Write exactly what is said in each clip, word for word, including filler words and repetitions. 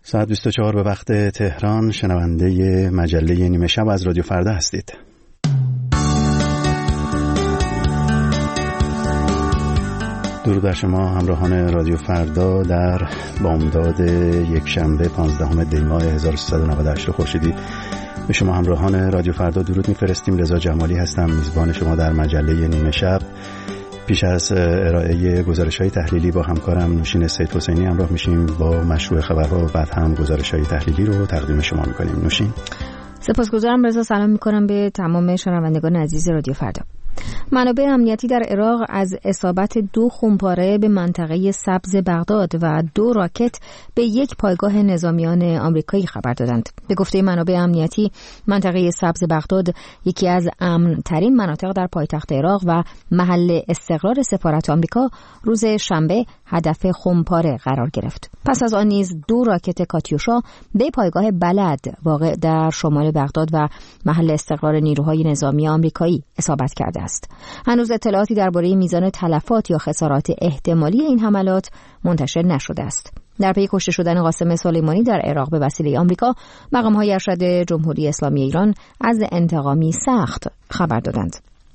ساعت بیست و چهار به وقت تهران، شنونده مجله نیمه شب از رادیو فردا هستید. درود بر شما همراهان رادیو فردا در بامداد یک شنبه پانزدهم دی ماه هزار و سیصد و نود و هشت خورشیدی. به شما همراهان رادیو فردا درود می‌فرستیم. رضا جمالی هستم، میزبان شما در مجله نیمه شب. پیش از ارائه گزارش‌های تحلیلی با همکارم نوشین سید حسینی همراه میشیم با مشروع خبرها و بعد هم گزارش‌های تحلیلی رو تقدیم شما می‌کنیم. نوشین. سپاسگزارم رضا. سلام می‌کنم به تمام شنوندگان عزیز رادیو فردا. منابع امنیتی در عراق از اصابت دو خونپاره به منطقه سبز بغداد و دو راکت به یک پایگاه نظامیان آمریکایی خبر دادند. به گفته منابع امنیتی، منطقه سبز بغداد یکی از امن‌ترین مناطق در پایتخت عراق و محل استقرار سفارت آمریکا روز شنبه هدف خونپاره قرار گرفت. پس از آن نیز دو راکت کاتیوشا به پایگاه بلد واقع در شمال بغداد و محل استقرار نیروهای نظامی آمریکایی اصابت کرده است. هنوز اطلاعاتی درباره میزان تلفات یا خسارات احتمالی این حملات منتشر نشده است. در پی کشته شدن قاسم سلیمانی در عراق به وسیله آمریکا، مقام‌های ارشد جمهوری اسلامی ایران از انتقامی سخت خبر دادند.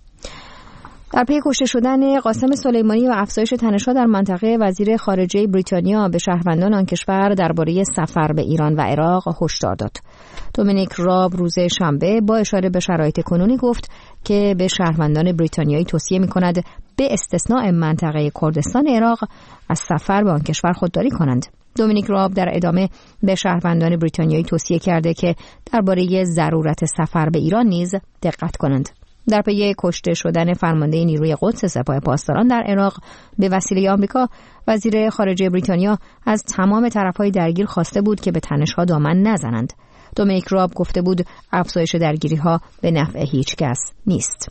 در پی کشته شدن قاسم سلیمانی و افزایش تنش‌ها در منطقه، وزیر خارجه بریتانیا به شهروندان آن کشور درباره سفر به ایران و عراق هشدار داد. دومینیک راب روز شنبه با اشاره به شرایط کنونی گفت که به شهروندان بریتانیایی توصیه می‌کند به استثناء منطقه کردستان عراق از سفر به آن کشور خودداری کنند. دومینیک راب در ادامه به شهروندان بریتانیایی توصیه کرده که درباره ضرورت سفر به ایران نیز دقت کنند. در پی کشته شدن فرمانده نیروی قدس سپاه پاسداران در عراق به وسیله آمریکا، وزیر خارجه بریتانیا از تمام طرف‌های درگیر خواسته بود که به تنش‌ها دامن نزنند. دومینیک راب گفته بود افزایش درگیری‌ها به نفع هیچ کس نیست.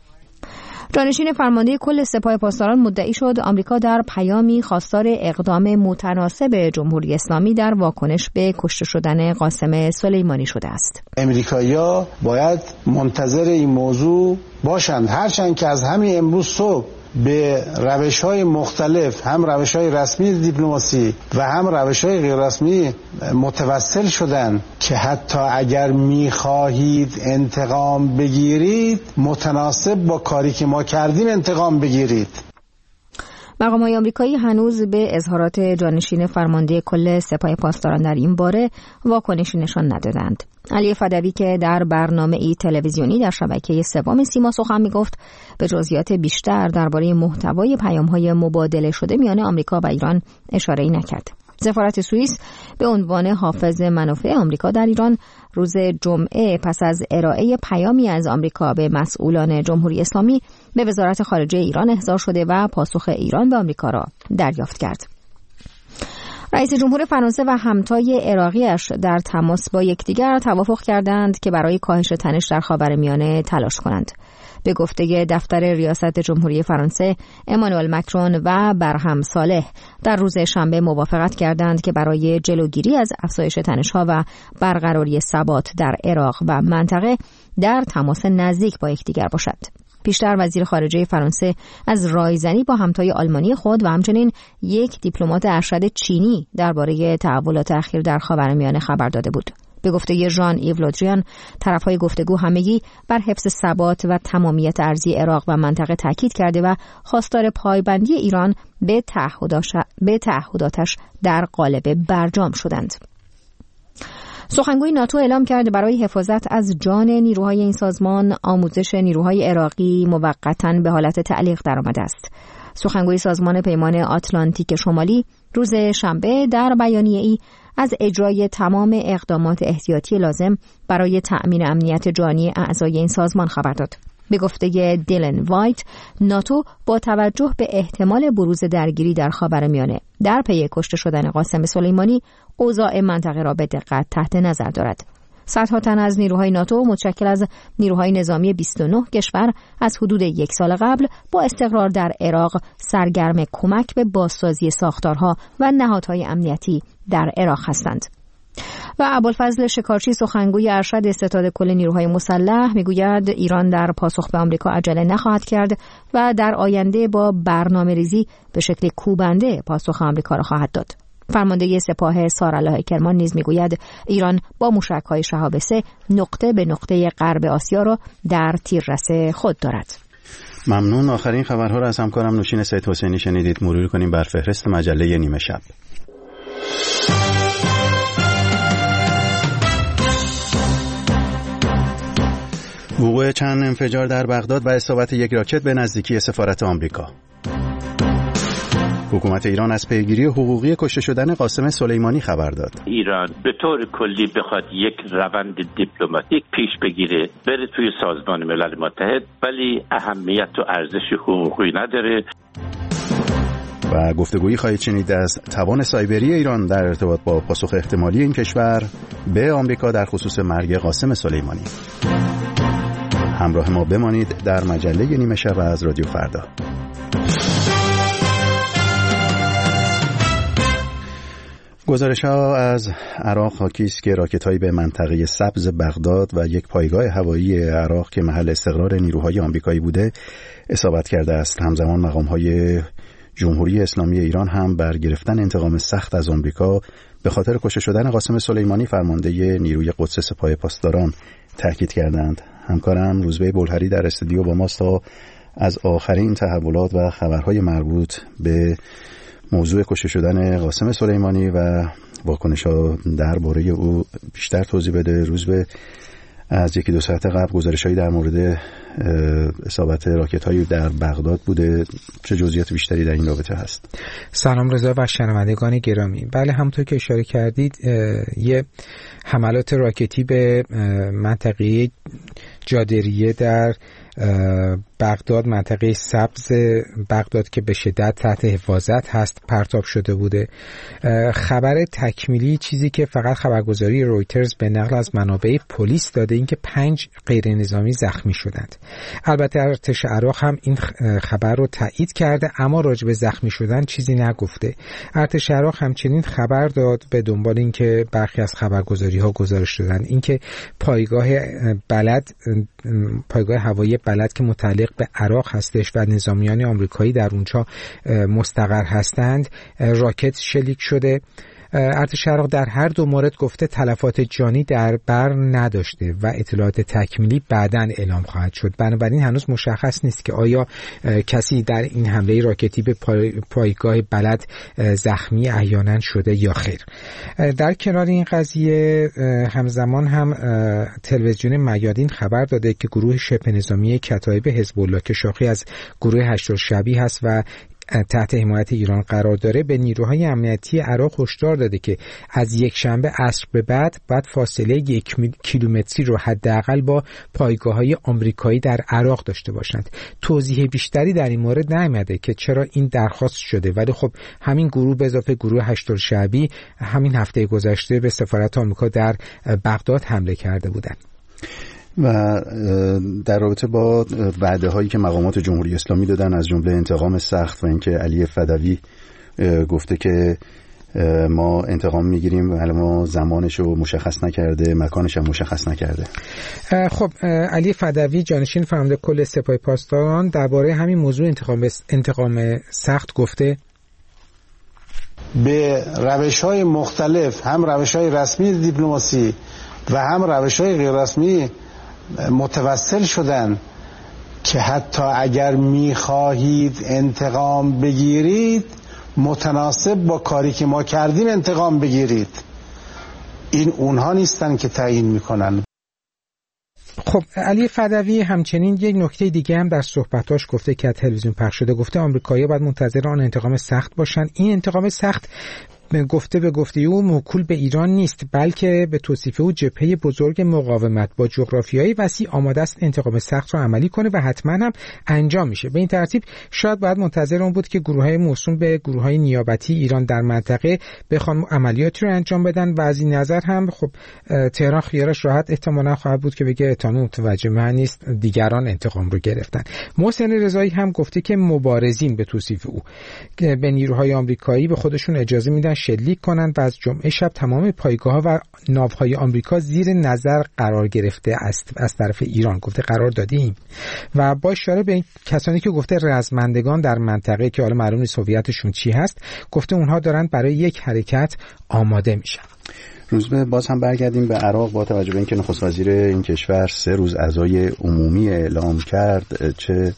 جانشین فرمانده کل سپاه پاسداران مدعی شد آمریکا در پیامی خواستار اقدام متناسب جمهوری اسلامی در واکنش به کشته شدن قاسم سلیمانی شده است. امریکایی‌ها باید منتظر این موضوع باشند، هرچند که از همین امروز صبح به روش‌های مختلف، هم روش‌های رسمی دیپلماسی و هم روش‌های غیر رسمی متوسل شدن که حتی اگر می‌خواهید انتقام بگیرید، متناسب با کاری که ما کردیم انتقام بگیرید. مقام‌های آمریکایی هنوز به اظهارات جانشین فرمانده کل سپاه پاسداران در این باره واکنشی نشان ندادند. علی فدوی که در برنامه‌ای تلویزیونی در شبکه سوم سیما سخن می‌گفت، به جزئیات بیشتر درباره محتوای پیام‌های مبادله شده میان آمریکا و ایران اشاره‌ای نکرد. سفارت سوئیس به عنوان حافظ منافع آمریکا در ایران روز جمعه پس از ارائه پیامی از آمریکا به مسئولان جمهوری اسلامی به وزارت خارجه ایران احضار شده و پاسخ ایران به آمریکا را دریافت کرد. رئیس جمهور فرانسه و همتای عراقیش در تماس با یکدیگر توافق کردند که برای کاهش تنش در خاورمیانه تلاش کنند. به گفته دفتر ریاست جمهوری فرانسه، امانوئل مکرون و برهم صالح در روز شنبه موافقت کردند که برای جلوگیری از افزایش تنش‌ها و برقراری ثبات در عراق و منطقه در تماس نزدیک با یکدیگر باشد. پیشتر وزیر خارجه فرانسه از رایزنی با همتای آلمانی خود و همچنین یک دیپلمات ارشد چینی درباره تحولات اخیر در خاورمیانه خبر داده بود. به گفته ژان ایو لودریان، طرف‌های گفتگو همگی بر حفظ ثبات و تمامیت ارضی عراق و منطقه تاکید کرده و خواستار پایبندی ایران به تعهداتش به تعهداتش در قالب برجام شدند. سخنگوی ناتو اعلام کرد برای حفاظت از جان نیروهای این سازمان، آموزش نیروهای عراقی موقتاً به حالت تعلیق درآمده است. سخنگوی سازمان پیمان آتلانتیک شمالی روز شنبه در بیانیه‌ای از اجرای تمام اقدامات احتیاطی لازم برای تأمین امنیت جانی اعضای این سازمان خبر داد. به گفته دیلن وایت، ناتو با توجه به احتمال بروز درگیری در خاورمیانه در پی کشته شدن قاسم سلیمانی، اوضاع منطقه را به دقت تحت نظر دارد. صدها تن از نیروهای ناتو متشکل از نیروهای نظامی بیست و نه کشور از حدود یک سال قبل با استقرار در عراق سرگرم کمک به بازسازی ساختارها و نهادهای امنیتی در عراق هستند. و ابوالفضل شکارچی سخنگوی ارشد ستاد کل نیروهای مسلح میگوید ایران در پاسخ به آمریکا عجله نخواهد کرد و در آینده با برنامه‌ریزی به شکل کوبنده پاسخ آمریکا را خواهد داد. فرمانده سپاه سارالله کرمان نیز میگوید ایران با موشک‌های شهاب سه نقطه به نقطه غرب آسیا را در تیررس خود دارد. ممنون. آخرین خبرها را از همکارم نوشین سید حسینی شنیدید. مرور کنیم بر فهرست مجله نیمه شب. وقوع چند انفجار در بغداد و اصابت یک راکت به نزدیکی سفارت آمریکا. حکومت ایران از پیگیری حقوقی کشته شدن قاسم سلیمانی خبر داد. ایران به طور کلی بخواد یک روند دیپلماتیک پیش بگیره بره توی سازمان ملل متحد، ولی اهمیت و ارزش حقوقی نداره. و گفتگویی خواهید شنید از توان سایبری ایران در ارتباط با پاسخ احتمالی این کشور به آمریکا در خصوص مرگ قاسم سلیمانی. همراه ما بمانید در مجله نیمه شب از رادیو فردا. گزارش‌ها از عراق حاکی است که راکت‌هایی به منطقه سبز بغداد و یک پایگاه هوایی عراق که محل استقرار نیروهای آمریکایی بوده اصابت کرده است. همزمان مقام‌های جمهوری اسلامی ایران هم بر گرفتن انتقام سخت از آمریکا به خاطر کشته شدن قاسم سلیمانی فرمانده نیروی قدس سپاه پاسداران تاکید کردند. همکارم روزبه بلهری در استودیو با ماست تا از آخرین تحولات و خبرهای مربوط به موضوع کشته شدن قاسم سلیمانی و واکنش‌ها درباره او بیشتر توضیح بده. روزبه، از یکی دو ساعت قبل گزارش‌هایی در مورد اصابت راکت‌هایی در بغداد بوده، چه جزئیات بیشتری در این رابطه هست؟ سلام رضا و شنوندگان گرامی. بله، همونطور که اشاره کردید یه حملات راکتی به منطقه جادریه در بغداد، منطقه سبز بغداد که به شدت تحت حفاظت هست، پرتاب شده بوده. خبر تکمیلی چیزی که فقط خبرگزاری رویترز به نقل از منابع پلیس داده این که پنج غیر نظامی زخمی شدند. البته ارتش عراق هم این خبر رو تایید کرده اما راجع به زخمی شدن چیزی نگفته. ارتش عراق همچنین خبر داد به دنبال این که برخی از خبرگزاری ها گزارش دادن این که پایگاه بلد پایگاه هوایی بلد که متعلق به عراق هستش و نظامیان آمریکایی در اونجا مستقر هستند راکت شلیک شده. ارتش عراق در هر دو مورد گفته تلفات جانی در بر نداشته و اطلاعات تکمیلی بعداً اعلام خواهد شد. بنابراین هنوز مشخص نیست که آیا کسی در این حمله راکتی به پای، پایگاه بلد زخمی احیانا شده یا خیر. در کنار این قضیه همزمان هم تلویزیون میادین خبر داده که گروه شبه نظامی کتایب حزب الله که شاخه‌ای از گروه هشت‌الشعبی هست و تحت حمایت ایران قرار داره به نیروهای امنیتی عراق هشدار داده که از یک شنبه عصر به بعد بعد فاصله یک کیلومتری رو حداقل با پایگاه‌های آمریکایی در عراق داشته باشند. توضیح بیشتری در این مورد نیامده که چرا این درخواست شده، ولی خب همین گروه به اضافه گروه هشت‌الشعبی همین هفته گذشته به سفارت آمریکا در بغداد حمله کرده بودند. و در رابطه با وعده هایی که مقامات جمهوری اسلامی دادن از جمله انتقام سخت و اینکه علی فدوی گفته که ما انتقام میگیریم ولی ما زمانش رو مشخص نکرده، مکانش هم مشخص نکرده. خب علی فدوی جانشین فرمانده کل سپاه پاسداران درباره همین موضوع انتقام انتقام سخت گفته به روش‌های مختلف، هم روش‌های رسمی دیپلماسی و هم روش‌های غیر رسمی متوسل شدن که حتی اگر میخواهید انتقام بگیرید متناسب با کاری که ما کردیم انتقام بگیرید. این اونها نیستن که تعیین میکنن. خب علی فدوی همچنین یک نکته دیگه هم در صحبتاش گفته که تلویزیون پخش شده، گفته آمریکایی‌ها باید منتظر آن انتقام سخت باشن. این انتقام سخت گفته به گفته او موکول به ایران نیست، بلکه به توصیف او جبهه بزرگ مقاومت با جغرافیایی وسیع آماده است انتقام سخت را عملی کنه و حتما هم انجام میشه. به این ترتیب شاید باید منتظر اون بود که گروه‌های موسوم به گروه‌های نیابتی ایران در منطقه بخوان عملیاتی رو انجام بدن و از این نظر هم خب تهران خیارش راحت احتمالاً خواهد بود که بگه اتهام متوجه من نیست، دیگران انتقام رو گرفتن. محسن رضایی هم گفته که مبارزین به توصیف او به نیروهای آمریکایی به خودشون اجازه میدن شلیک کنند و از جمعه شب تمام پایگاه‌ها و ناوهای آمریکا زیر نظر قرار گرفته است از طرف ایران. گفته قرار دادیم و با اشاره به کسانی که گفته رزمندگان در منطقه که حالا معلوم نیست هویتشون چی هست، گفته اونها دارن برای یک حرکت آماده میشن. روزبه، باز هم برگردیم به عراق. با توجه به اینکه نخست وزیر این کشور سه روز عزای عمومی اعلام کرد، چه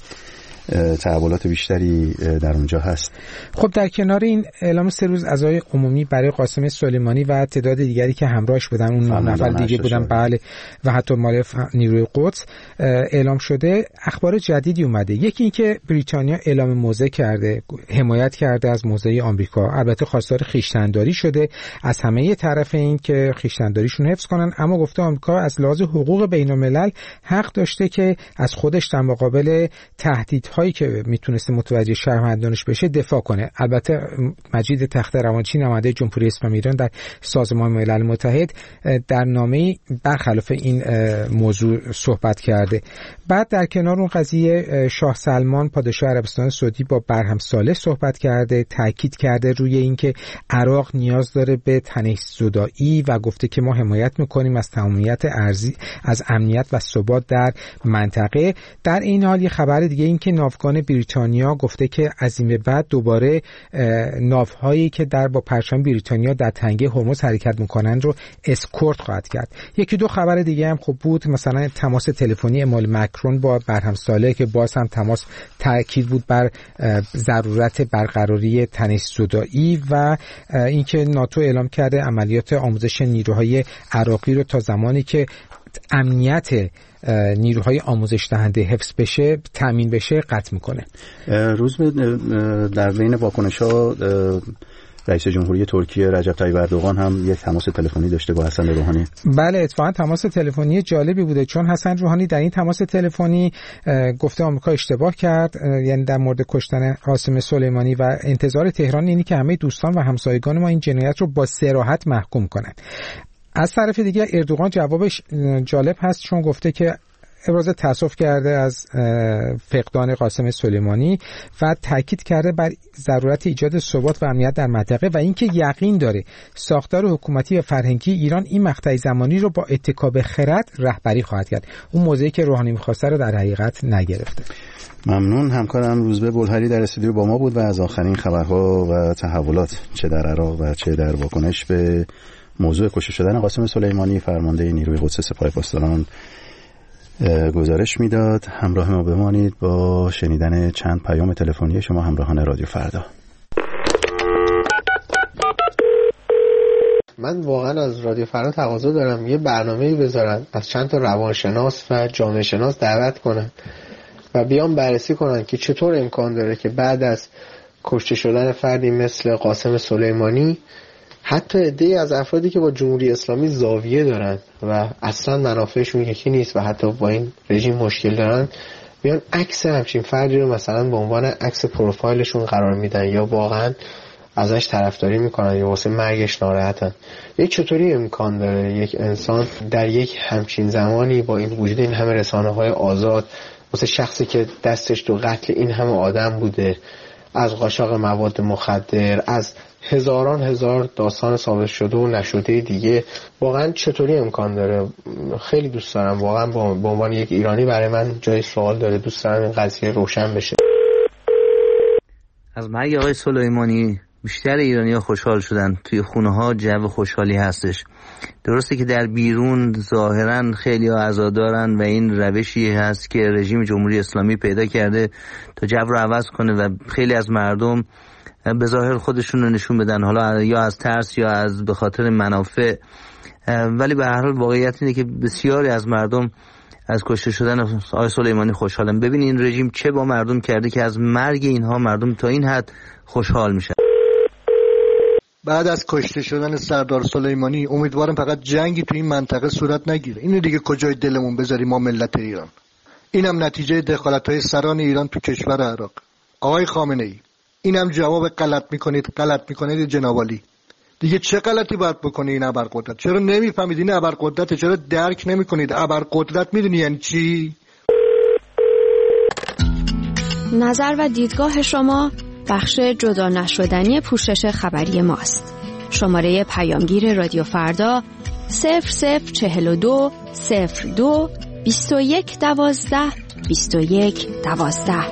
تحولات بیشتری در اونجا هست؟ خب در کنار این اعلام سه روز عزای عمومی برای قاسم سلیمانی و تعداد دیگری که همراهش بودن، اون نه نفر دیگه بودن بله، و حتی مال نیروی قدس اعلام شده، اخبار جدیدی اومده. یکی این که بریتانیا اعلام موضع کرده، حمایت کرده از موضع آمریکا. البته خواستار خویشتنداری شده از همه طرف این که خویشتنداریشون حفظ کنن، اما گفته آمریکا از لحاظ حقوق بین‌الملل حق داشته که از خودش در مقابل تهدید هایی که میتونسته متوجه شهروندانش بشه دفاع کنه. البته مجید تخت روانچی نماینده جمهوری اسلامی ایران در سازمان ملل متحد در نامه‌ای برخلاف این موضوع صحبت کرده. بعد در کنار اون قضیه شاه سلمان پادشاه عربستان سعودی با برهم صالح صحبت کرده، تاکید کرده روی اینکه عراق نیاز داره به تنش‌زدایی و گفته که ما حمایت میکنیم از تمامیت ارضی، از امنیت و ثبات در منطقه. در این حال یه خبر دیگه این که ناوگان بریتانیا گفته که از این به بعد دوباره ناوهایی که در با پرچم بریتانیا در تنگه هرمز حرکت میکنن رو اسکورت خواهد کرد. یکی دو خبر دیگه هم خوب بود، مثلا تماس تلفنی امال مکرون با برهم صالح که باز هم تماس تاکید بود بر ضرورت برقراری تنش‌زدایی و اینکه ناتو اعلام کرده عملیات آموزش نیروهای عراقی رو تا زمانی که امنیت نیروهای آموزش دهنده حفظ بشه، تامین بشه، قطع میکنه. روز در بین واکنش‌ها رئیس جمهوری ترکیه رجب طیب اردوغان هم یک تماس تلفنی داشته با حسن روحانی. بله، اتفاقا تماس تلفنی جالبی بوده، چون حسن روحانی در این تماس تلفنی گفته آمریکا اشتباه کرد، یعنی در مورد کشتن قاسم سلیمانی، و انتظار تهران اینی که همه دوستان و همسایگان ما این جنایت رو با صراحت محکوم کنند. از طرف دیگه اردوغان جوابش جالب هست، چون گفته که ابراز تأسف کرده از فقدان قاسم سلیمانی و تاکید کرده بر ضرورت ایجاد ثبات و امنیت در منطقه و اینکه یقین داره ساختار حکومتی و فرهنگی ایران این مقطع زمانی رو با اتکا به خرد رهبری خواهد کرد. اون موضعی که روحانی می‌خواسته رو در حقیقت نگرفته. ممنون. همکارم روزبه بلهری در استودیو با ما بود و از آخرین خبرها و تحولات چه در عراق و چه در واکنش به موضوع کشته شدن قاسم سلیمانی فرمانده نیروی قدس سپاه پاسداران گزارش میداد. همراه ما بمانید با شنیدن چند پیام تلفنی شما همراهان رادیو فردا. من واقعا از رادیو فردا تقاضا دارم یه برنامه‌ای بذارن، از چند تا روانشناس و جامعه شناس دعوت کنن و بیان بررسی کنن که چطور امکان داره که بعد از کشته شدن فردی مثل قاسم سلیمانی حتی عده‌ای از افرادی که با جمهوری اسلامی زاویه دارن و اصلا منافعشون یکی نیست و حتی با این رژیم مشکل دارن، بیان عکس همچین فردی رو مثلا به عنوان عکس پروفایلشون قرار میدن یا واقعا ازش طرفداری میکنن یا واسه مرگش ناراحتن. یک چطوری امکان داره یک انسان در یک همچین زمانی با این وجود این همه رسانه‌های آزاد، واسه شخصی که دستش تو قتل این همه آدم بوده، از قاچاق مواد مخدر، از هزاران هزار داستان ثابت شده و نشده دیگه، واقعا چطوری امکان داره؟ خیلی دوست دارم واقعا به عنوان یک ایرانی برای من جای سوال داره، دوست دارم این قضیه روشن بشه. از مرگ آقای سلیمانی بیشتر ایرانی‌ها خوشحال شدن، توی خونه‌ها جو خوشحالی هستش. درسته که در بیرون ظاهراً خیلی‌ها عزادارن و این روشی هست که رژیم جمهوری اسلامی پیدا کرده تا جو رو عوض کنه و خیلی از مردم به ظاهر خودشون رو نشون بدن، حالا یا از ترس یا از به خاطر منافع، ولی به هر حال واقعیت اینه که بسیاری از مردم از کشته شدن آقای سلیمانی خوشحالن. ببین این رژیم چه با مردم کرده که از مرگ اینها مردم تا این حد خوشحال میشن. بعد از کشته شدن سردار سلیمانی امیدوارم فقط جنگی تو این منطقه صورت نگیره. اینو دیگه کجای دلمون بذاریم ما ملت ایران. اینم نتیجه دخالت‌های سران ایران تو کشور عراق. آقای خامنه‌ای، اینم جواب غلط میکنید غلط میکنید جناب عالی. دیگه چه غلطی باید بکنی این ابرقدرت؟ چرا نمیفهمید این ابرقدرت؟ چرا درک نمیکنید ابرقدرت؟ میدونی یعنی چی؟ نظر و دیدگاه شما بخش جدا نشدنی پوشش خبری ماست. شماره پیامگیر رادیو فردا صفر صفر چهل و دو صفر دو بیست و یک دوازده بیست و یک دوازده.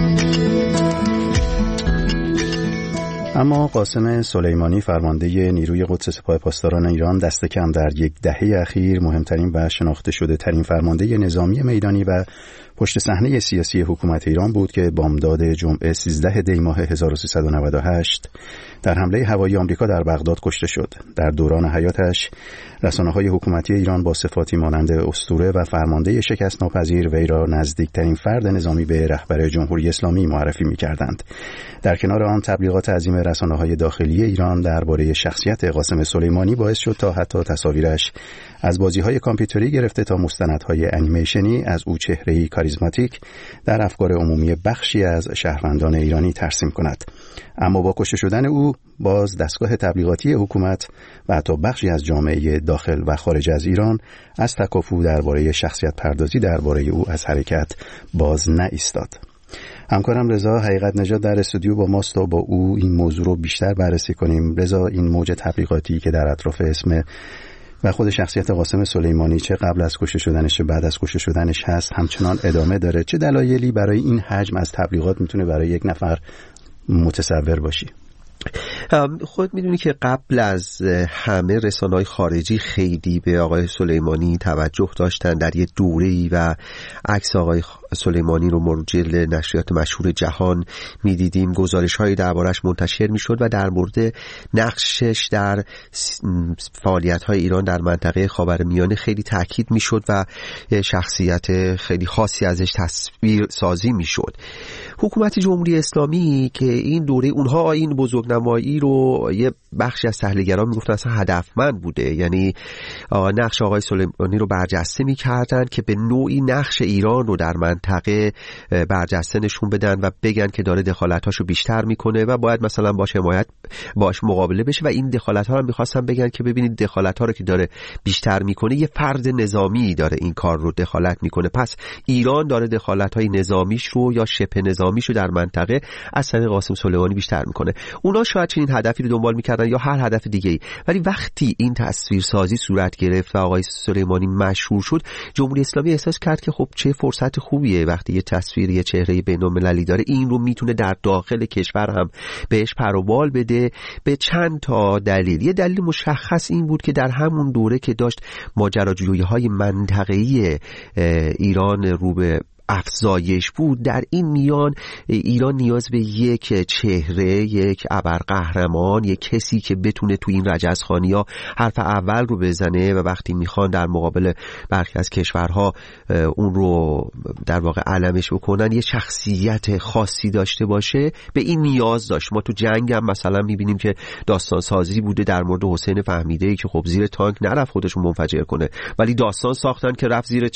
اما قاسم سلیمانی فرمانده نیروی قدس سپاه پاسداران ایران دست کم در یک دهه اخیر مهمترین و شناخته شده ترین فرمانده نظامی میدانی و پشت صحنه سیاسی حکومت ایران بود که بامداد جمعه سیزده دی ماه هزار و سیصد و نود و هشت در حمله هوایی آمریکا در بغداد کشته شد. در دوران حیاتش رسانه‌های حکومتی ایران با صفاتی مانند اسطوره و فرمانده شکست ناپذیر وی را نزدیکترین فرد نظامی به رهبر جمهوری اسلامی معرفی می‌کردند. در کنار آن تبلیغات عظیم رسانه‌های داخلی ایران درباره شخصیت قاسم سلیمانی باعث شد تا حتی تصاویرش از بازی‌های کامپیوتری گرفته تا مستندهای انیمیشنی از او چهره‌ای کاریزماتیک در افکار عمومی بخشی از شهروندان ایرانی ترسیم کند. اما با کشته شدن او باز دستگاه تبلیغاتی حکومت و حتی بخشی از جامعه داخل و خارج از ایران از تکافؤ درباره شخصیت پردازی درباره او از حرکت باز نایستاد. همکارم رضا حقیقت نژاد در استودیو با ماست تا با او این موضوع رو بیشتر بررسی کنیم. رضا، این موج تبلیغاتی که در اطراف اسم و خود شخصیت قاسم سلیمانی چه قبل از کشته شدنش چه بعد از کشته شدنش هست همچنان ادامه داره. چه دلایلی برای این حجم از تبلیغات میتونه برای یک نفر متصور باشی؟ خود میدونی که قبل از همه رسانه‌های خارجی خیلی به آقای سلیمانی توجه داشتن. در یه دوره‌ای و عکس آقای سلیمانی رو مجله نشریات مشهور جهان میدیدیم، گزارش‌هایی دربارش منتشر میشد و در مورد نقشش در فعالیت‌های ایران در منطقه خاورمیانه خیلی تاکید میشد و شخصیت خیلی خاصی ازش تصویر سازی میشد. حکومت جمهوری اسلامی که این دوره اونها این بزرگنمایی رو یه بخشی از تحلیلگران میگفتن اصلا هدفمند بوده، یعنی نقش آقای سلیمانی رو برجسته میکردن که به نوعی نقش ایران رو در منطقه برجسته نشون بدن و بگن که داره دخالتاشو بیشتر میکنه و باید مثلا باش حمایت باش مقابله بشه و این دخالت ها رو میخواستن بگن که ببینید دخالت ها رو که داره بیشتر میکنه یه فرد نظامی داره این کار رو دخالت میکنه، پس ایران داره دخالت های نظامیش رو یا شبه نظامیش رو در منطقه از طریق قاسم سلیمانی بیشتر میکنه. اونا شاید چنین هدفی رو دنبال میکردن یا هر هدف دیگه‌ای، ولی وقتی این تصویرسازی صورت گرفت و آقای سلیمانی مشهور شد، جمهوری اسلامی احساس کرد که خب چه فرصت خوبیه وقتی یه تصویر یه چهره بین‌المللی داره، این رو میتونه در داخل کشور هم بهش پر و بال بده به چند تا دلیل. یه دلیل مشخص این بود که در همون دوره که داشت ماجراجویی‌های منطقه‌ای ایران رو به افزایش بود، در این میان ایران نیاز به یک چهره، یک ابرقهرمان، یک کسی که بتونه تو این رجزخوانی‌ها حرف اول رو بزنه و وقتی میخوان در مقابل برخی از کشورها اون رو در واقع علمش بکنن یه شخصیت خاصی داشته باشه، به این نیاز داشت. ما تو جنگ هم مثلا میبینیم که داستان سازی بوده در مورد حسین فهمیده‌ای که خب زیر تانک نرفت خودشون منفجر کنه، ولی داستان ساختن که رفت زیر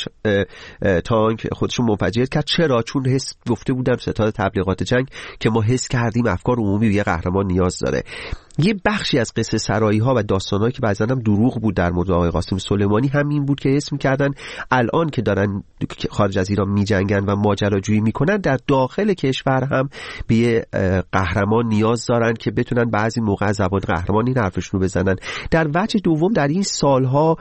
تانک خودشون منفجر کرد. چرا؟ چون حس گفته بودن ستاد تبلیغات جنگ که ما حس کردیم افکار عمومی به یه قهرمان نیاز داره. یه بخشی از قصه سرایی ها و داستانایی که بعضی هم دروغ بود در مورد آقای قاسم سلیمانی همین بود که حس می‌کردن الان که دارن خارج از ایران می‌جنگن و ماجراجویی می‌کنن در داخل کشور هم به یه قهرمان نیاز دارن که بتونن بعضی موقع از زبان قهرمان این حرفشون رو بزنن. در وجه دوم در این سالها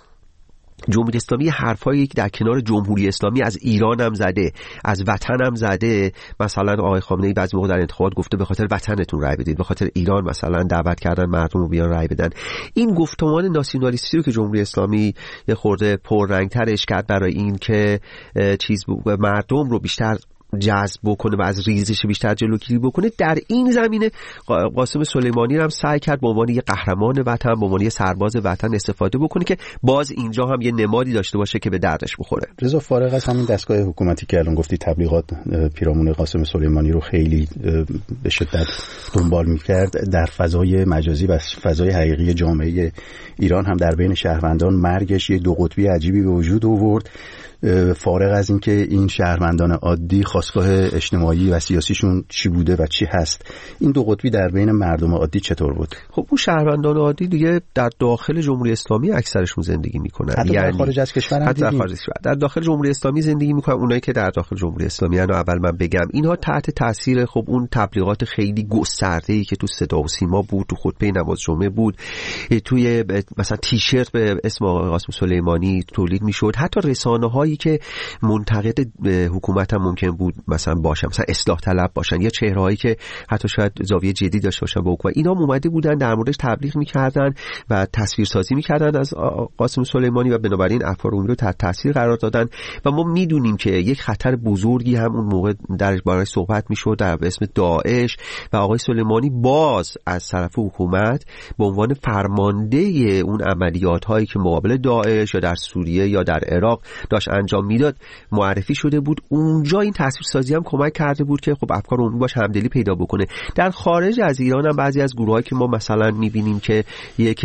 جمهوری اسلامی حرفایی که در کنار جمهوری اسلامی از ایران هم زده، از وطن هم زده. مثلا آقای خامنه‌ای بعضی موقع در انتخابات گفته به خاطر وطنتون رأی بدید، به خاطر ایران مثلا دعوت کردن مردم رو بیان رأی بدن. این گفتمان ناسیونالیستی رو که جمهوری اسلامی یه خورده پررنگ‌ترش کرد برای این که چیز مردم رو بیشتر جذب بکنه و از ریزش بیشتر جلوگیری بکنه، در این زمینه قاسم سلیمانی هم سعی کرد به عنوان یه قهرمان وطن، به عنوان یه سرباز وطن استفاده بکنه که باز اینجا هم یه نمادی داشته باشه که به دردش بخوره. رضا، فارغ از همین دستگاه حکومتی که الان گفتی تبلیغات پیرامون قاسم سلیمانی رو خیلی به شدت دنبال می‌کرد، در فضای مجازی و فضای حقیقی جامعه ایران هم در بین شهروندان مرگش یه دو قطبی عجیبی به وجود آورد. فارغ از اینکه این شهروندان عادی خواستگاه اجتماعی و سیاسیشون چی بوده و چی هست، این دو قطبی در بین مردم عادی چطور بود؟ خب اون شهروندان عادی دیگه در داخل جمهوری اسلامی اکثرشون زندگی میکنن، حتی یعنی در خارج از کشور هم حتی خارج در داخل جمهوری اسلامی زندگی میکنن. اونایی که در داخل جمهوری اسلامی ان اول من بگم اینها تحت تاثیر خب اون تبلیغات خیلی گسترده‌ای که تو صدا و سیما بود، تو خطبه نماز جمعه بود، توی مثلا تیشرت به اسم آقای قاسم سلیمانی تولید میشد، حتی رسانه‌هایی که منتقد حکومت هم ممکن بود مثلا باشن، مثلا اصلاح طلب باشن، یا چهره‌هایی که حتی شاید زاویه جدی داشته باشن با حکومت، اینا اومده بودن در موردش تبلیغ میکردن و تصویرسازی میکردن از قاسم سلیمانی و بنابراین افکار عمومی رو تحت تاثیر قرار دادن. و ما میدونیم که یک خطر بزرگی هم اون موقع در باره صحبت میشد در اسم داعش و آقای سلیمانی باز از طرف حکومت به عنوان فرمانده اون عملیات هایی که مقابل داعش یا در سوریه یا در عراق داشت انجام میداد معرفی شده بود. اونجا این تصویرسازی هم کمک کرده بود که خب افکار عمومی باش همدلی پیدا بکنه. در خارج از ایران هم بعضی از گروهایی که ما مثلا میبینیم که یک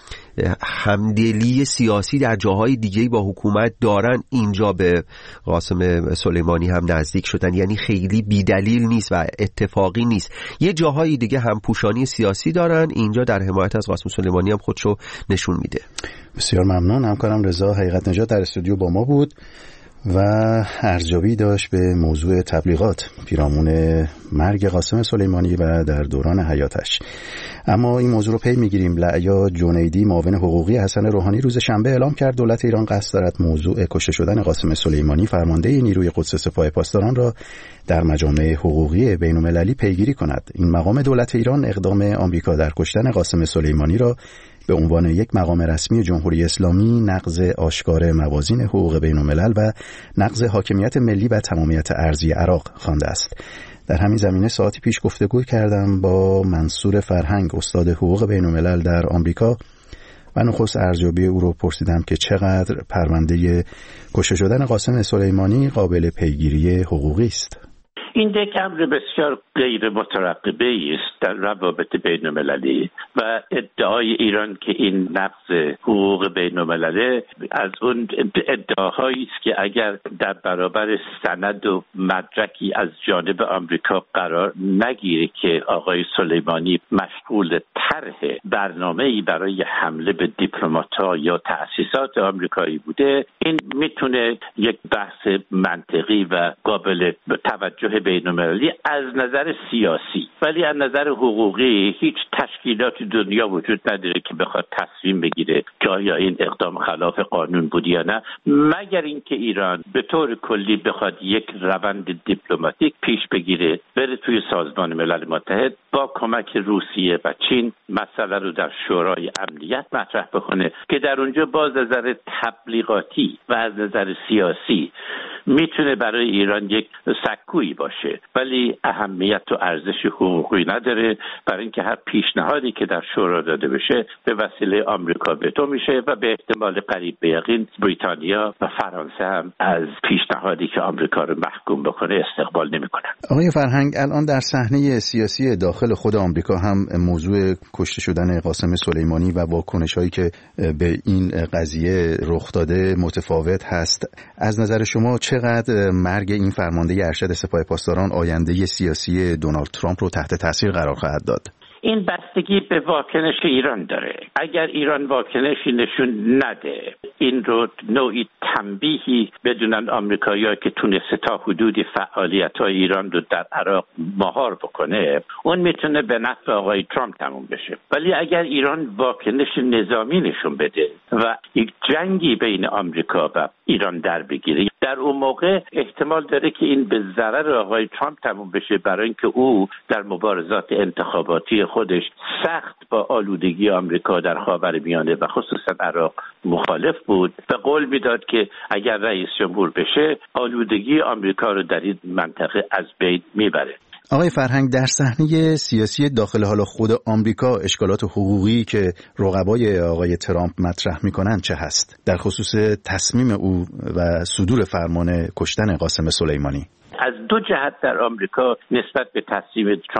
همدلی سیاسی در جاهای دیگه با حکومت دارن، اینجا به قاسم سلیمانی هم نزدیک شدن، یعنی خیلی بیدلیل نیست و اتفاقی نیست. یه جاهای دیگه هم پوشانی سیاسی دارن، اینجا در حمایت از قاسم سلیمانی هم خودشو نشون میده. بسیار ممنون. همکارم رضا حقیقت نژاد در استودیو با ما بود و ارزیابی داشت به موضوع تبلیغات پیرامون مرگ قاسم سلیمانی و در دوران حیاتش. اما این موضوع رو پی میگیریم. لعیا جنیدی معاون حقوقی حسن روحانی روز شنبه اعلام کرد دولت ایران قصد دارد موضوع کشته شدن قاسم سلیمانی فرمانده نیروی قدس سپاه پاسداران را در مجامع حقوقی بین‌المللی پیگیری کند. این مقام دولت ایران اقدام آمریکا در کشتن قاسم سلیمانی را به عنوان یک مقام رسمی جمهوری اسلامی نقض آشکار موازین حقوق بین‌الملل و نقض حاکمیت ملی و تمامیت ارضی عراق خوانده است. در همین زمینه ساعتی پیش گفتگو کردم با منصور فرهنگ، استاد حقوق بین‌الملل در آمریکا، و نخست ارزیابی او رو پرسیدم که چقدر پرونده کشته شدن قاسم سلیمانی قابل پیگیری حقوقی است. این یک امر بسیار غیر مترقبه است در روابط بین المللی و ادعای ایران که این نقض حقوق بین المللی از اون ادعاهایی است که اگر در برابر سند و مدرکی از جانب آمریکا قرار نگیره که آقای سلیمانی مشغول طرح برنامه‌ای برای حمله به دیپلمات‌ها یا تأسیسات آمریکایی بوده، این میتونه یک بحث منطقی و قابل توجه بین المللی از نظر سیاسی، ولی از نظر حقوقی هیچ تشکیلات دنیا وجود نداره که بخواد تصمیم بگیره که آیا این اقدام خلاف قانون بود یا نه، مگر اینکه ایران به طور کلی بخواد یک روند دیپلماتیک پیش بگیره، بره توی سازمان ملل متحد با کمک روسیه و چین مسئله رو در شورای امنیت مطرح بکنه که در اونجا باز از نظر تبلیغاتی و از نظر سیاسی میتونه برای ایران یک سکویی باشه، ولی اهمیت و ارزش حقوقی نداره، برای اینکه هر پیشنهادی که در شورا داده بشه به وسیله آمریکا وتو میشه و به احتمال قریب به یقین بریتانیا و فرانسه هم از پیشنهادی که آمریکا رو محکوم بکنه استقبال نمیکنن. آقای فرهنگ، الان در صحنه سیاسی داخل خود آمریکا هم موضوع کشته شدن قاسم سلیمانی و واکنش‌هایی که به این قضیه رخ داده متفاوت هست. از نظر شما چقدر مرگ این فرمانده ارشد سپاه پاسداران آینده سیاسی دونالد ترامپ رو تحت تاثیر قرار خواهد داد؟ این بستگی به واکنش ایران داره. اگر ایران واکنشی نشون نده، این رو نوعی تنبیهی بدونن آمریکایی‌ها که تونسته تا حدودی فعالیت‌های ایران رو در عراق مهار بکنه، اون میتونه به نفع آقای ترامپ تموم بشه. ولی اگر ایران واکنش نظامی نشون بده و یک جنگی بین آمریکا و ایران در بگیره، در اون موقع احتمال داره که این به ضرر آقای ترامپ تموم بشه، برای اینکه او در مبارزات انتخاباتی خودش سخت با آلودگی آمریکا در خاورمیانه و خصوصا عراق مخالف بود و قول میداد که اگر رئیس جمهور بشه آلودگی آمریکا رو در این منطقه از بین میبره. آقای فرهنگ، در صحنه سیاسی داخل حالا خود آمریکا اشکالات حقوقی که رقبای آقای ترامپ مطرح میکنن چه هست در خصوص تصمیم او و صدور فرمان کشتن قاسم سلیمانی؟ از دو جهت در آمریکا نسبت به تصمیم ترامپ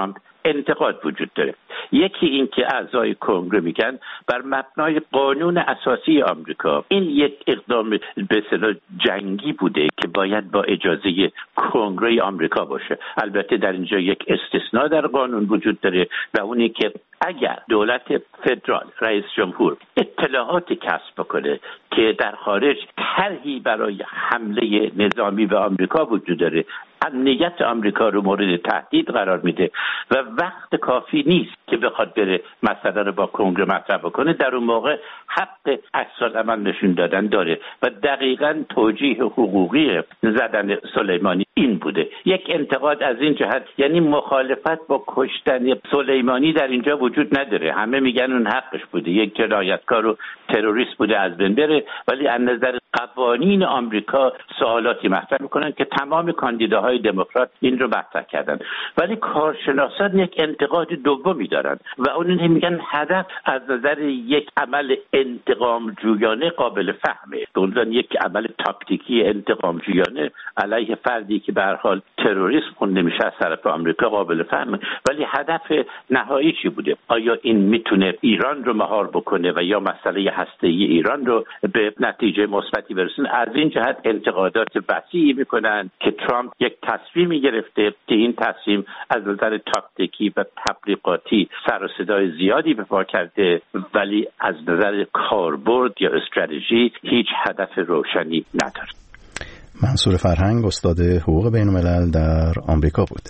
انتقاد وجود داره. یکی این که اعضای کنگره میگن بر مبنای قانون اساسی آمریکا این یک اقدام به اصطلاح جنگی بوده که باید با اجازه کنگره آمریکا باشه. البته در اینجا یک استثناء در قانون وجود داره و اونی که اگر دولت فدرال، رئیس جمهور اطلاعاتی کسب بکنه که در خارج طرحی برای حمله نظامی به آمریکا وجود داره، امنیت آمریکا رو مورد تهدید قرار میده و وقت کافی نیست که بخواد بره مسئله رو با کنگره مطرح بکنه، در اون موقع حق عکس‌العمل نشون دادن داره و دقیقاً توجیه حقوقی زدن سلیمانی این بوده. یک انتقاد از این جهت، یعنی مخالفت با کشتن سلیمانی در اینجا وجود نداره. همه میگن اون حقش بوده، یک جنایتکار و تروریست بوده از بین بره، ولی از نظر قوانین آمریکا سوالاتی مطرح میکنن که تمام کاندیداهای دموکرات این رو مطرح کردن. ولی کارشناسان یک انتقاد دومی دارن و اون میگن هدف از نظر یک عمل انتقام جویانه قابل فهمه، به عنوان یک عمل تاکتیکی انتقام جویانه علیه فردی که به هر حال تروریسم خونده میشه از طرف آمریکا قابل فهمه. ولی هدف نهایی چی بوده؟ آیا این میتونه ایران رو مهار بکنه و یا مسئله هسته‌ای ایران رو به نتیجه مثبتی برسونه؟ از این جهت انتقادات وسیعی میکنن که ترامپ یک تصمیمی گرفته که این تصمیم از نظر تاکتیکی و تبلیغاتی سر و صدای زیادی به پا کرده، ولی از نظر کاربرد یا استراتژی هیچ هدف روشنی نداره. منصور فرهنگ، استاد حقوق بین الملل در آمریکا بود.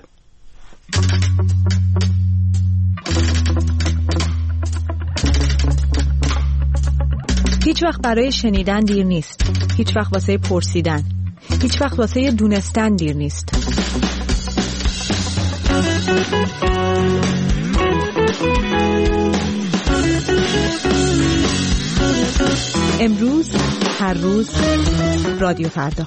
هیچ وقت برای شنیدن دیر نیست. هیچ وقت واسه پرسیدن. هیچ وقت واسه دونستن دیر نیست. امروز، هر روز، رادیو فردا.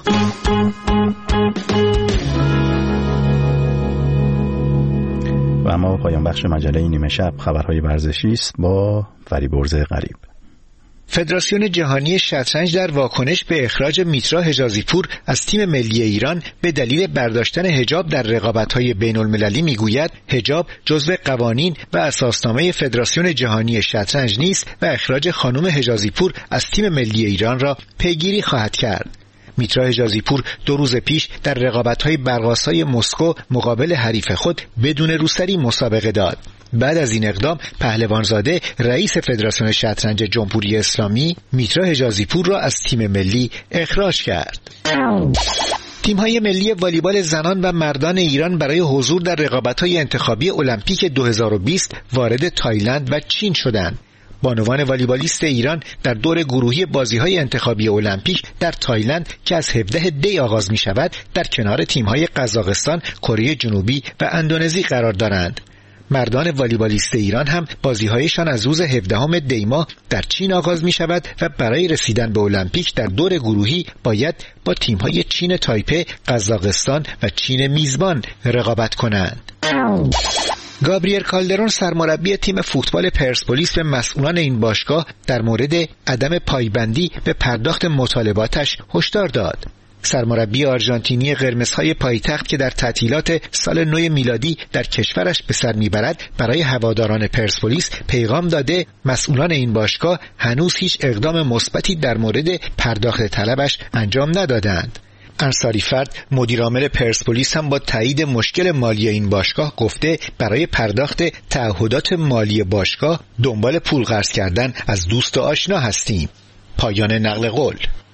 و اما پایان بخش مجله نیمه شب خبرهای ورزشی است با فریبرز غریب. فدراسیون جهانی شطرنج در واکنش به اخراج میترا حجازی پور از تیم ملی ایران به دلیل برداشتن حجاب در رقابت‌های بین‌المللی میگوید حجاب جزو قوانین و اساسنامه فدراسیون جهانی شطرنج نیست و اخراج خانم حجازی پور از تیم ملی ایران را پیگیری خواهد کرد. میترا حجازی پور دو روز پیش در رقابت‌های برق‌آسای مسکو مقابل حریف خود بدون روسری مسابقه داد. بعد از این اقدام پهلوانزاده رئیس فدراسیون شطرنج جمهوری اسلامی میترا حجازی پور را از تیم ملی اخراج کرد. تیم‌های ملی والیبال زنان و مردان ایران برای حضور در رقابت‌های انتخابی المپیک دو هزار و بیست وارد تایلند و چین شدند. بانوان والیبالیست ایران در دور گروهی بازی‌های انتخابی المپیک در تایلند که از هفدهم دی آغاز می‌شود در کنار تیم‌های قزاقستان، کره جنوبی و اندونزی قرار دارند. مردان والیبالیست ایران هم بازی‌هایشان از روز هفدهم دی ماه در چین آغاز می‌شود و برای رسیدن به المپیک در دور گروهی باید با تیم‌های چین تایپه، قزاقستان و چین میزبان رقابت کنند. گابریل کالدرون سرمربی تیم فوتبال پرسپولیس به مسئولان این باشگاه در مورد عدم پایبندی به پرداخت مطالباتش هشدار داد. سرمربی آرژانتینی قرمزهای پایتخت که در تعطیلات سال نو میلادی در کشورش به سر میبرد برای هواداران پرسپولیس پیغام داده مسئولان این باشگاه هنوز هیچ اقدام مثبتی در مورد پرداخت طلبش انجام ندادند. انصاری فرد مدیرعامل پرسپولیس هم با تایید مشکل مالی این باشگاه گفته برای پرداخت تعهدات مالی باشگاه دنبال پول قرض کردن از دوست و آشنا هستیم. پایان نقل قول.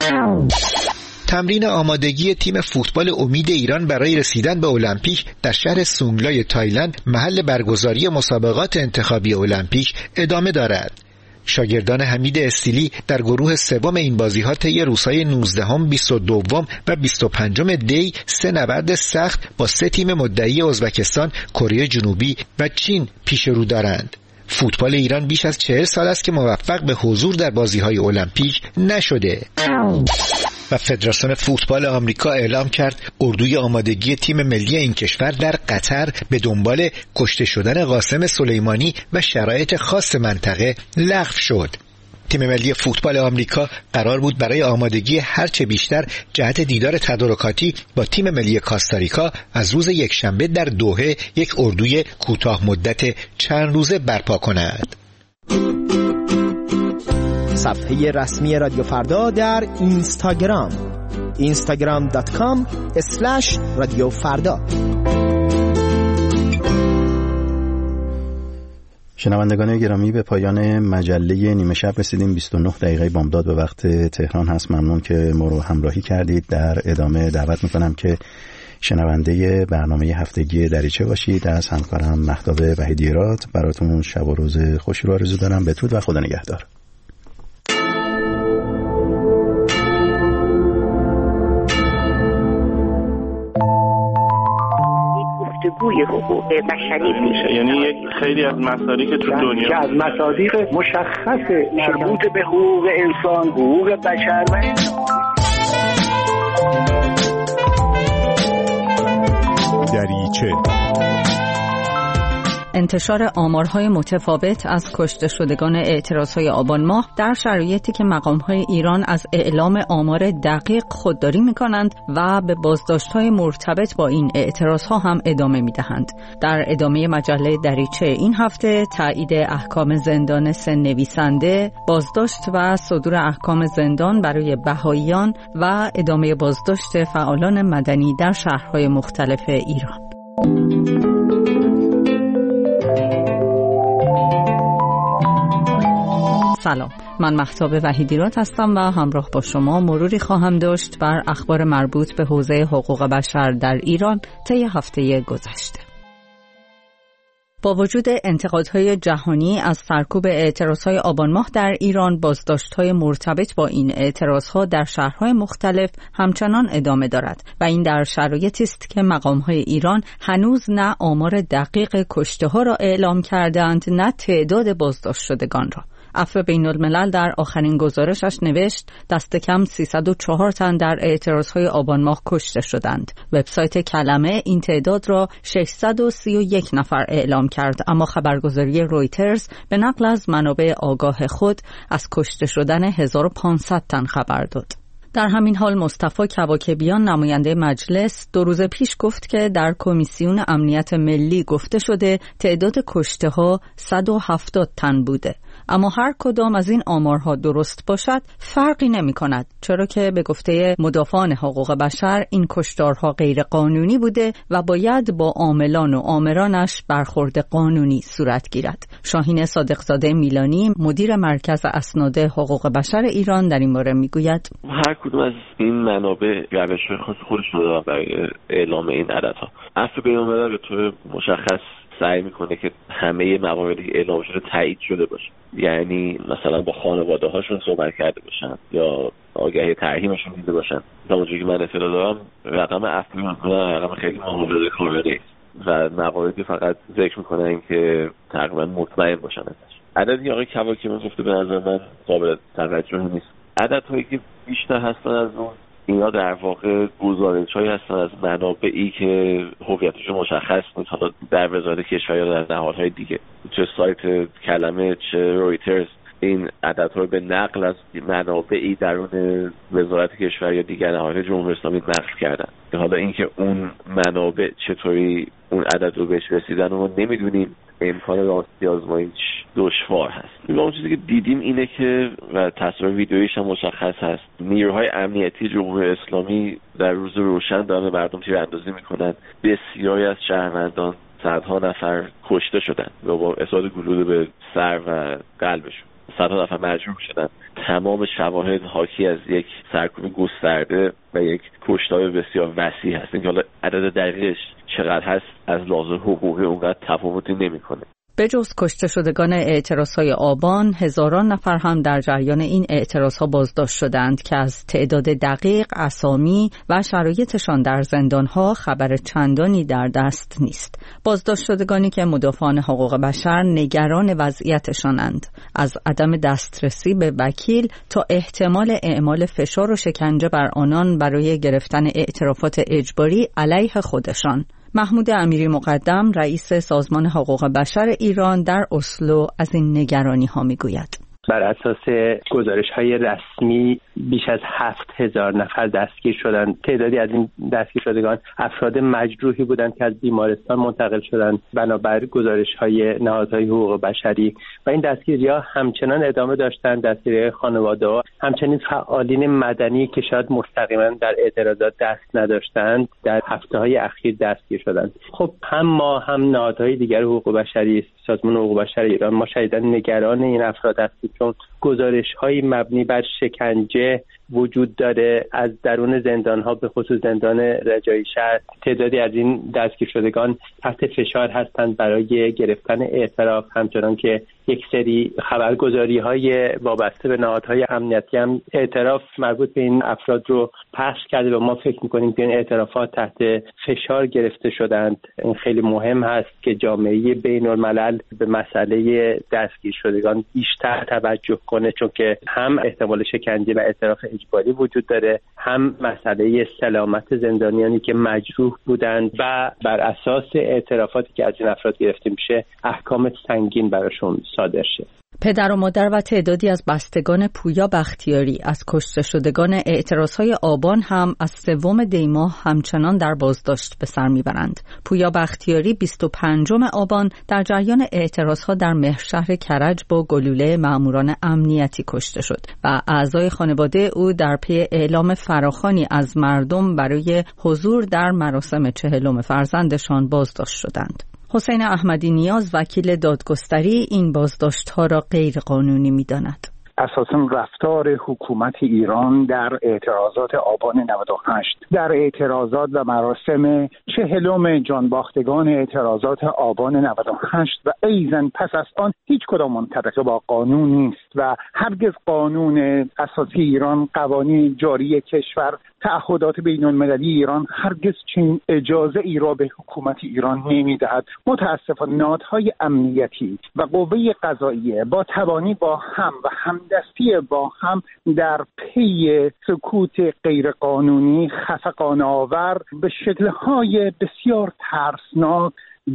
تمرین آمادگی تیم فوتبال امید ایران برای رسیدن به المپیک در شهر سونگلای تایلند محل برگزاری مسابقات انتخابی المپیک ادامه دارد. شاگردان حمید استیلی در گروه سوم این بازی‌ها طی روزهای نوزدهم، بیست و دوم و بیست و پنجم دی سه نبرد سخت با سه تیم مدعی ازبکستان، کره جنوبی و چین پیش رو دارند. فوتبال ایران بیش از چهل سال است که موفق به حضور در بازی‌های المپیک نشده. و فدراسیون فوتبال آمریکا اعلام کرد اردوی آمادگی تیم ملی این کشور در قطر به دنبال کشته شدن قاسم سلیمانی و شرایط خاص منطقه لغو شد. تیم ملی فوتبال آمریکا قرار بود برای آمادگی هرچه بیشتر جهت دیدار تدارکاتی با تیم ملی کاستاریکا از روز یکشنبه در دوحه یک اردوی کوتاه مدت چند روزه برپا کند. صفحه رسمی رادیو فردا در اینستاگرام اینستاگرام دات کام اسلش رادیو فردا. شنوندگان گرامی، به پایان مجله نیمه شب رسیدیم. بیست و نه دقیقه بامداد به وقت تهران هست. ممنون که ما رو همراهی کردید. در ادامه دعوت میکنم که شنونده برنامه هفتگی دریچه باشید. از همکارم مهتاب وحیدی‌راد براتون شب و روز خوشی رو آرزو دارم. بدرود و خدا نگهدار. گفتگوی حقوق بشری میشه، یعنی یک خیلی از مصادیق که تو دنیا که از مصادیق مشخص مربوط به حقوق انسان، حقوق بشر و دریچه. انتشار آمارهای متفاوت از کشته شدگان اعتراضهای آبان ماه در شرایطی که مقامهای ایران از اعلام آمار دقیق خودداری می‌کنند و به بازداشت‌های مرتبط با این اعتراضها هم ادامه می‌دهند. در ادامه مجله دریچه این هفته تایید احکام زندان سه نویسنده، بازداشت و صدور احکام زندان برای بهائیان و ادامه بازداشت فعالان مدنی در شهرهای مختلف ایران. سلام، من مهتاب وحیدی‌راد هستم و همراه با شما مروری خواهم داشت بر اخبار مربوط به حوزه حقوق بشر در ایران طی هفته گذشته. با وجود انتقادهای جهانی از سرکوب اعتراضهای آبان ماه در ایران، بازداشت‌های مرتبط با این اعتراضها در شهرهای مختلف همچنان ادامه دارد و این در شرایطی است که مقام‌های ایران هنوز نه آمار دقیق کشته‌ها را اعلام کردند، نه تعداد بازداشت شدگان را. عفو بین الملل در آخرین گزارشش نوشت دست کم سیصد و چهار تن در اعتراضهای آبان ماه کشته شدند. وبسایت کلمه این تعداد را ششصد و سی و یک نفر اعلام کرد، اما خبرگزاری رویترز به نقل از منابع آگاه خود از کشته شدن هزار و پانصد تن خبر داد. در همین حال مصطفی کواکبیان نماینده مجلس دو روز پیش گفت که در کمیسیون امنیت ملی گفته شده تعداد کشته‌ها صد و هفتاد تن بوده. اما هر کدام از این آمارها درست باشد فرقی نمی کند، چرا که به گفته مدافعان حقوق بشر این کشتارها غیر قانونی بوده و باید با عاملان و آمرانش برخورد قانونی صورت گیرد. شاهین صادقزاده میلانی مدیر مرکز اسناد حقوق بشر ایران در این باره می گوید هر کدوم از این منابع روش خاص خودشون دارن برای اعلام این عددها. عفو بین الملل به طور مشخص سعی میکنه که همه مواردی اعلام شده تایید شده باشه، یعنی مثلا با خانواده هاشون صحبت کرده باشن یا آگهی ترحیمشون دیده باشن. تا اونجایی که من اطلاع دارم رقم عفو رقم خیلی محافظه کاملی و مواردی فقط ذکر میکنن که تقریبا مطمئن باشن ازش. عددی آقای کواکبیان گفته به نظر من قابل توجه نیست. عددهایی که بیشتر هستن از اون اینا در واقع گزارش‌هایی هستن از منابعی که هویتشون مشخص نیست، حالا در وزارت کشور یا در نهادهای دیگه، چه سایت کلمه چه رویترز این عددها رو به نقل از منابعی درون وزارت کشور یا دیگر نهادهای جمهوری اسلامی نقل کردن. حالا اینکه اون منابع چطوری اون عدد رو بهش رسیدن رو نمیدونیم، امکان راستی آزمایش دشوار هست. اون چیزی که دیدیم اینه که و تصویر ویدئویش هم مشخص هست، نیروهای امنیتی جمهوری اسلامی در روز روشن دارن مردم تیراندازی میکنن. بسیاری از شهروندان، صدها نفر کشته شدن و با اصابت گلوله به سر و قلبشون، صدها نفر مجروح شدن. تمام شواهد حاکی از یک سرکوب گسترده و یک کشتار بسیار وسیع هست. اینکه حالا عدد دقیقش چقدر هست از لحاظ حقوقی اونقدر تفاوتی نمیکنه. به جز کشته شدگان اعتراضهای آبان، هزاران نفر هم در جریان این اعتراضها بازداشت شدند که از تعداد دقیق، اسامی و شرایطشان در زندانها خبر چندانی در دست نیست. بازداشت شدگانی که مدافعان حقوق بشر نگران وضعیتشانند، از عدم دسترسی به وکیل تا احتمال اعمال فشار و شکنجه بر آنان برای گرفتن اعترافات اجباری علیه خودشان. محمود امیری مقدم رئیس سازمان حقوق بشر ایران در اسلو از این نگرانی ها می گوید. بر اساس گزارش‌های رسمی بیش از هفت هزار نفر دستگیر شدند. تعدادی از این دستگیر شدگان افراد مجروحی بودند که از بیمارستان منتقل شدند بنابر گزارش‌های نهادهای حقوق بشری و این دستگیری‌ها همچنان ادامه داشتند. دستگیری خانواده‌ها، همچنین فعالین مدنی که شاید مستقیما در اعتراضات دست نداشتند در هفته‌های اخیر دستگیر شدند. خب هم ما هم نهادهای دیگر حقوق بشری، سازمان حقوق بشر ایران، ما شدیداً نگران این افراد هستیم چون گزارش‌های مبنی بر شکنجه وجود داره از درون زندان‌ها، به خصوص زندان رجایی شهر. تعدادی از این دستگیر شدگان تحت فشار هستند برای گرفتن اعتراف، همچنان که یک سری خبرگزاری‌های وابسته به نهادهای امنیتی هم اعتراف مربوط به این افراد رو پخش کرده و ما فکر می‌کنیم که این اعترافات تحت فشار گرفته شدند. این خیلی مهم هست که جامعه بین‌الملل به مسئله دستگیر شدگان بیشتر توجه کنه، چون که هم احتمال شکنجه و اعتراف اجباری وجود داره، هم مسئله سلامت زندانیانی که مجروح بودند و بر اساس اعترافاتی که از این افراد گرفته میشه احکام سنگین براشون صادر شه. پدر و مادر و تعدادی از بستگان پویا بختیاری از کشته شدگان اعتراضهای آبان هم از سوم دی ماه همچنان در بازداشت به سر میبرند. پویا بختیاری بیست و پنجم آبان در جریان اعتراضها در مهرشهر کرج با گلوله ماموران امنیتی کشته شد و اعضای خانواده او در پی اعلام فراخوانی از مردم برای حضور در مراسم چهلم فرزندشان بازداشت شدند. حسین احمدی نیاز وکیل دادگستری این بازداشت‌ها را غیر قانونی می‌داند. اساساً رفتار حکومت ایران در اعتراضات آبان نود و هشت، در اعتراضات و مراسم چهلم جانباختگان اعتراضات آبان نود و هشت و ایضاً پس از آن هیچ کدام منطبق با قانون نیست و هرگز قانون اساسی ایران، قوانین جاری کشور، تعهدات بین المللی ایران هرگز چنین اجازه ای را به حکومت ایران نمیدهد. متاسفانه نهادهای امنیتی و قوه قضاییه با توانی با هم و همدستی با هم در پی سکوت غیرقانونی خفقان آور به شکل‌های بسیار ترسناک،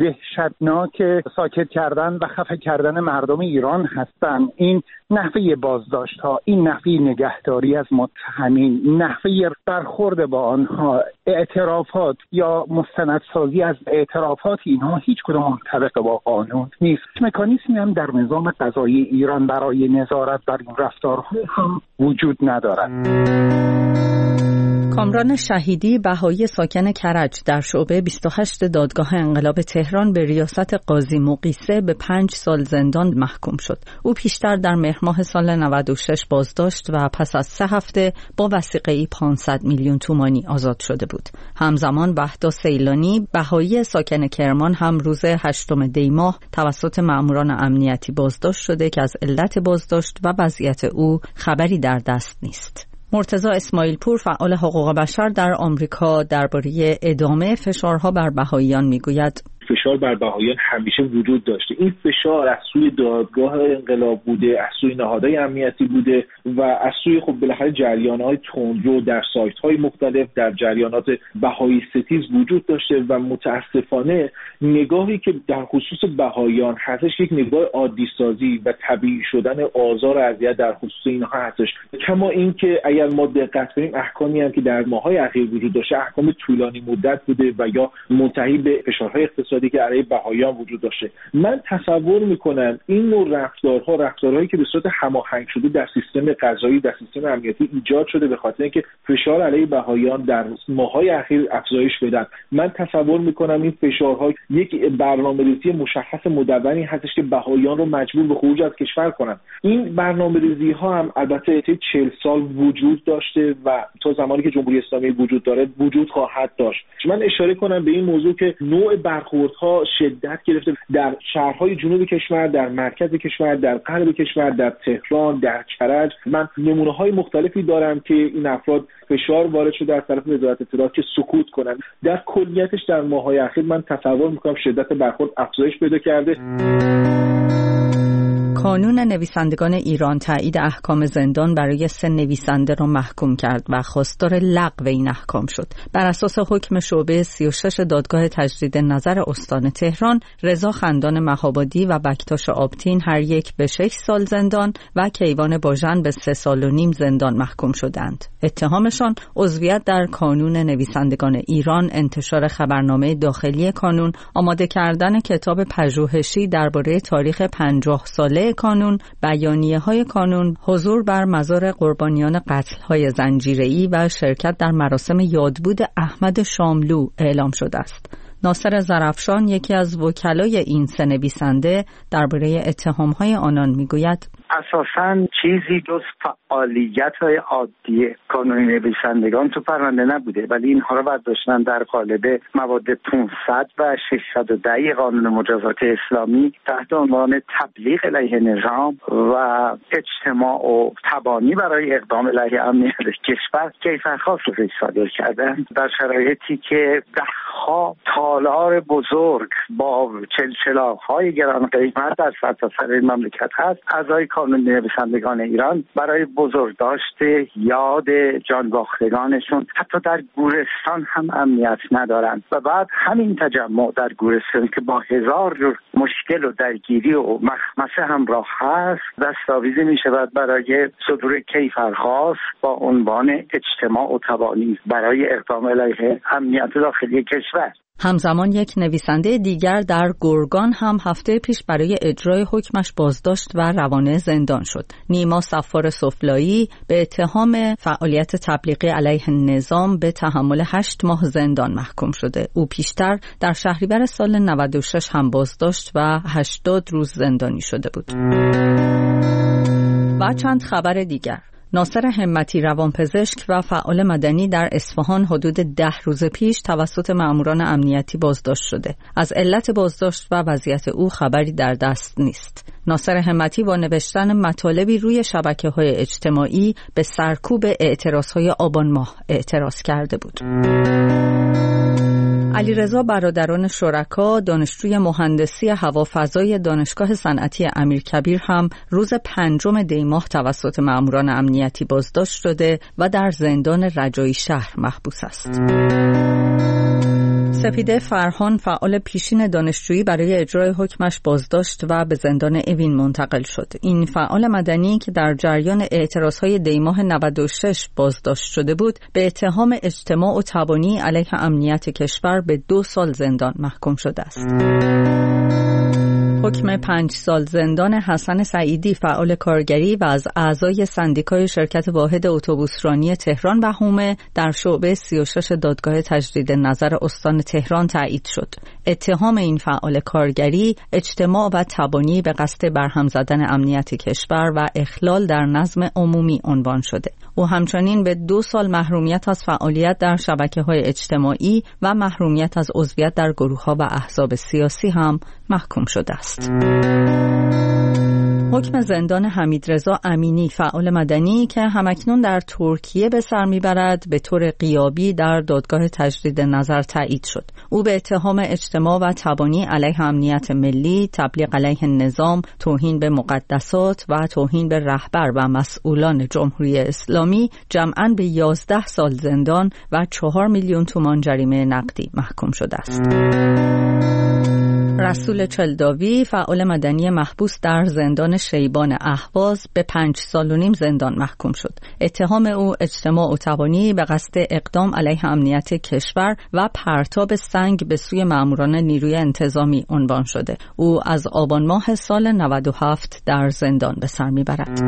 دهشتناک ساکت کردن و خفه کردن مردم ایران هستند. این نحوه بازداشت ها، این نحوه نگهداری از متهمین، نحوه برخورد با آنها، اعترافات یا مستندسازی از اعترافات، اینها هیچ کدام منطبق با قانون نیست. مکانیزمی هم در نظام قضایی ایران برای نظارت بر این رفتارها هم وجود ندارد. کامران شهیدی بهایی ساکن کرج در شعبه بیست و هشت دادگاه انقلاب تهران به ریاست قاضی مقیسه به پنج سال زندان محکوم شد. او پیشتر در مهر ماه سال نود و شش بازداشت و پس از سه هفته با وثیقه‌ای پانصد میلیون تومانی آزاد شده بود. همزمان وحدا سیلانی بهایی ساکن کرمان هم روز هشتم دی ماه توسط ماموران امنیتی بازداشت شده که از علت بازداشت و وضعیت او خبری در دست نیست. مرتضی اسماعیل پور فعال حقوق بشر در آمریکا درباره ادامه فشارها بر بهائیان میگوید: فشار بر بهائیان همیشه وجود داشته. این فشار از سوی دادگاه انقلاب بوده، از سوی نهادهای امنیتی بوده و از سوی خب بالاخره جریان‌های تندرو در سایت‌های مختلف، در جریانات بهایی ستیز وجود داشته و متاسفانه نگاهی که در خصوص بهائیان هستش یک نگاه عادی سازی و طبیعی شدن آزار و اذیت در خصوص اینها هستش. کما اینکه اگر ما دقت کنیم احکامی هم که در ماه‌های اخیر وجود داشته احکام طولانی مدت بوده و یا منتهی به فشارهای اقتصادی که علیه بهائیان وجود داشته. من تصور میکنم این نوع رفتارها رفتارهایی که به صورت هماهنگ شده در سیستم قضایی، در سیستم امنیتی ایجاد شده به خاطر اینکه فشار علیه بهائیان در ماه‌های اخیر افزایش بدن. من تصور میکنم این فشارها یک برنامه‌ریزی مشخص مدونی هستش که بهائیان رو مجبور به خروج از کشور کنن. این برنامه‌ریزی‌ها هم البته طی چهل سال وجود داشته و تا زمانی که جمهوری اسلامی وجود داره وجود خواهد داشت. من اشاره کنم به این موضوع که نوع برخورد ها شدت گرفته در شهرهای جنوب کشور، در مرکز کشور، در غرب کشور، در تهران، در کرج. من نمونه های مختلفی دارم که این افراد فشار وارد شده از طرف وزارت اطلاعات که سکوت کنند. در کلیتش در ماه‌های اخیر من تصور میکنم شدت برخورد افزایش پیدا کرده. کانون نویسندگان ایران تایید احکام زندان برای سه نویسنده را محکوم کرد و خواستار لغو این احکام شد. بر اساس حکم شعبه سی و شش دادگاه تجدید نظر استان تهران، رضا خندان مهابادی و بکتاش آبتین هر یک به شش سال زندان و کیوان باژن به سه سال و نیم زندان محکوم شدند. اتهامشان عضویت در کانون نویسندگان ایران، انتشار خبرنامه داخلی کانون، آماده کردن کتاب پژوهشی درباره تاریخ پنجاه ساله کانون، بیانیه‌های کانون، حضور بر مزار قربانیان قتل‌های زنجیره‌ای و شرکت در مراسم یادبود احمد شاملو اعلام شده است. ناصر ظرفشان، یکی از وکلای این سه نویسنده، درباره اتهام‌های آنان می‌گوید: اساساً چیزی جز فعالیت‌های عادی کانون نویسندگان تو پرونده نبوده، ولی اینها رو برداشتن در قالب مواد پانصد و ششصد و ده قانون مجازات اسلامی تحت عنوان تبلیغ علیه نظام و اجتماع و تبانی برای اقدام علیه امنیت کشور کیفرخواست رو صادر کردن در شرایطی که ده‌ها تالار بزرگ با چلچلاق‌های گران قیمت در سرتاسر این مملکت هست. اعضای کانون نویسندگان ایران برای بزرگداشت یاد جانباختگانشون حتی در گورستان هم امنیت ندارند و بعد همین تجمع در گورستان که با هزار جور مشکل و درگیری و مخمسه همراه هست، دستاویزی می شود برای صدور کیفرخواست با عنوان اجتماع و تبانی برای اقدام علیه امنیت داخلی کشور. همزمان یک نویسنده دیگر در گرگان هم هفته پیش برای اجرای حکمش بازداشت و روانه زندان شد. نیما صفار سفلایی به اتهام فعالیت تبلیغی علیه نظام به تحمل هشت ماه زندان محکوم شده. او پیشتر در شهریور سال نود و شش هم بازداشت و هشتاد روز زندانی شده بود. و چند خبر دیگر: ناصر همتی، روانپزشک و فعال مدنی در اصفهان، حدود ده روز پیش توسط مأموران امنیتی بازداشت شده. از علت بازداشت و وضعیت او خبری در دست نیست. ناصر همتی با نوشتن مطالبی روی شبکه‌های اجتماعی به سرکوب اعتراض‌های آبان ماه اعتراض کرده بود. علیرضا برادران شرکا، دانشجوی مهندسی هوافضای دانشگاه صنعتی امیرکبیر هم روز پنجم دی ماه توسط مأموران امنیتی بازداشت شده و در زندان رجایی شهر محبوس است. سپیده فرهان، فعال پیشین دانشجویی، برای اجرای حکمش بازداشت و به زندان اوین منتقل شد. این فعال مدنی که در جریان اعتراضهای دی ماه نود و شش بازداشت شده بود، به اتهام اجتماع و تبانی علیه امنیت کشور به دو سال زندان محکوم شده است. حکم پنج سال زندان حسن سعیدی، فعال کارگری و از اعضای سندیکای شرکت واحد اتوبوسرانی تهران و حومه، در شعبه سی و شش دادگاه تجدید نظر استان تهران تایید شد. اتهام این فعال کارگری اجتماع و تبانی به قصد برهم زدن امنیت کشور و اخلال در نظم عمومی عنوان شده. او همچنین به دو سال محرومیت از فعالیت در شبکه‌های اجتماعی و محرومیت از عضویت در گروه‌ها و احزاب سیاسی هم محکوم شده است. حکم زندان حمیدرضا امینی، فعال مدنی که همکنون در ترکیه به سر میبرد، به طور غیابی در دادگاه تجدید نظر تایید شد. او به اتهام اجتماع و تبانی علیه امنیت ملی، تبلیغ علیه نظام، توهین به مقدسات و توهین به رهبر و مسئولان جمهوری اسلامی جمعاً به یازده سال زندان و چهار میلیون تومان جریمه نقدی محکوم شده است. رسول چلداوی، فعال مدنی محبوس در زندان شیبان اهواز، به پنج سال و نیم زندان محکوم شد. اتهام او اجتماع و تبانی به قصد اقدام علیه امنیت کشور و پرتاب سنگ به سوی ماموران نیروی انتظامی عنوان شده. او از آبان ماه سال نود و هفت در زندان به سر میبرد.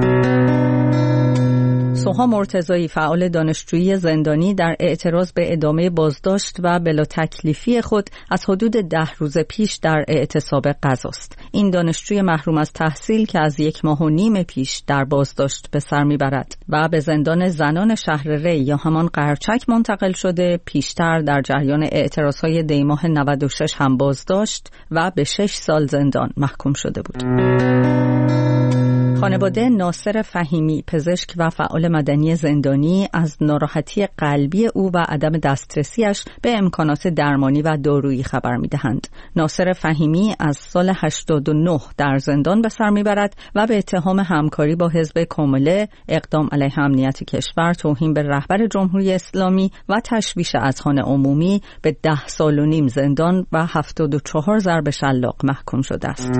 سوها مرتضایی، فعال دانشجویی زندانی، در اعتراض به ادامه بازداشت و بلا تکلیفی خود از حدود ده روز پیش در اعتصاب غذاست. این دانشجوی محروم از تحصیل که از یک ماه و نیم پیش در بازداشت به سر میبرد و به زندان زنان شهر ری یا همان قرچک منتقل شده، پیشتر در جریان اعتراضهای دی ماه نود و شش هم بازداشت و به شش سال زندان محکوم شده بود. خانواده ناصر فهیمی، پزشک و فعال مدنی زندانی، از ناراحتی قلبی او و عدم دسترسیش به امکانات درمانی و دارویی خبر می‌دهند. ناصر فهیمی از سال هشتاد و نه در زندان به سر می‌برد و به اتهام همکاری با حزب کمله، اقدام علیه امنیت کشور، توهین به رهبر جمهوری اسلامی و تشویش اذهان عمومی به ده سال و نیم زندان و هفتاد و چهار ضرب شلاق محکوم شده است.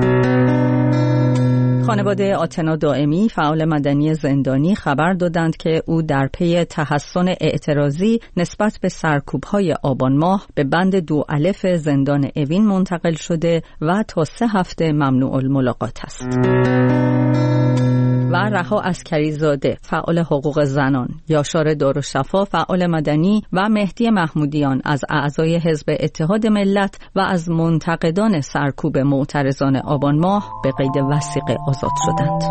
خانواده آتنا دائمی، فعال مدنی زندانی، خبر دادند که او در پی تحسن اعتراضی نسبت به سرکوب‌های آبان ماه به بند دو الف زندان اوین منتقل شده و تا سه هفته ممنوع الملاقات است. و رها عسکریزاده، فعال حقوق زنان، یاشار دارالشفا، فعال مدنی و مهدی محمودیان از اعضای حزب اتحاد ملت و از منتقدان سرکوب معترضان آبان ماه به قید وثیقه آزاد شدند.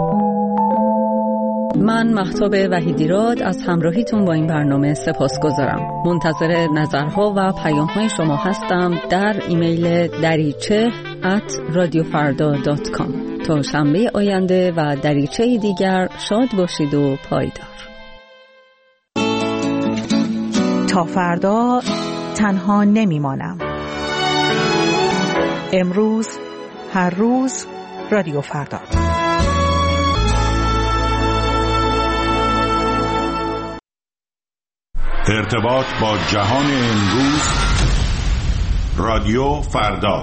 من مهتاب وحیدیراد از همراهیتون با این برنامه سپاسگزارم. منتظر نظرها و پیام‌های شما هستم در ایمیل دریچه ات رادیو فردا دات کام. تا شنبه آینده و دریچه دیگر شاد باشید و پایدار. تا فردا تنها نمیمانم. امروز، هر روز، رادیو فردا. ارتباط با جهان امروز، رادیو فردا.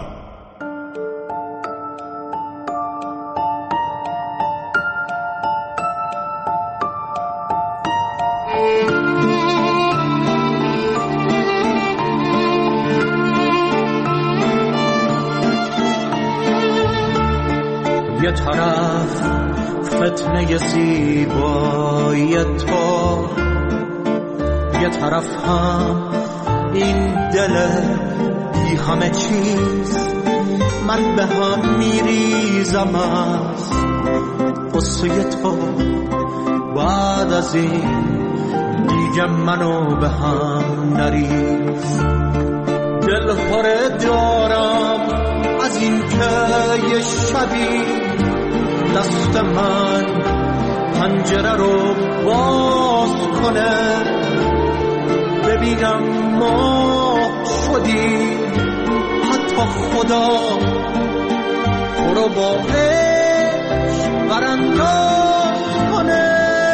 یه طرف فتنه زیبایی تو، یه طرف هم این دل بی همه چیز. من به هم میریزم از قصه تو، بعد از این دیگه منو به هم نریز. دل پره دارم از این که یه شبی دست من پنجره رو باز کنه، ببینم ما شدی، حتی خدا تو رو با عشق برانداز کنه.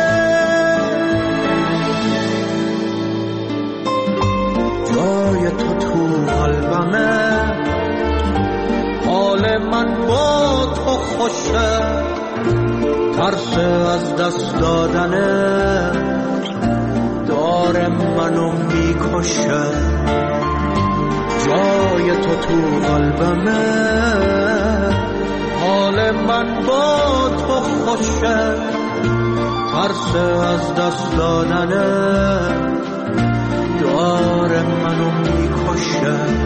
جای تو تو قلبمه، حال من با تو خوشه، ترس از دست دادنه داره منو میکشه. جای تو تو قلبمه، حال من با تو خوشه، ترس از دست دادنه داره منو میکشه.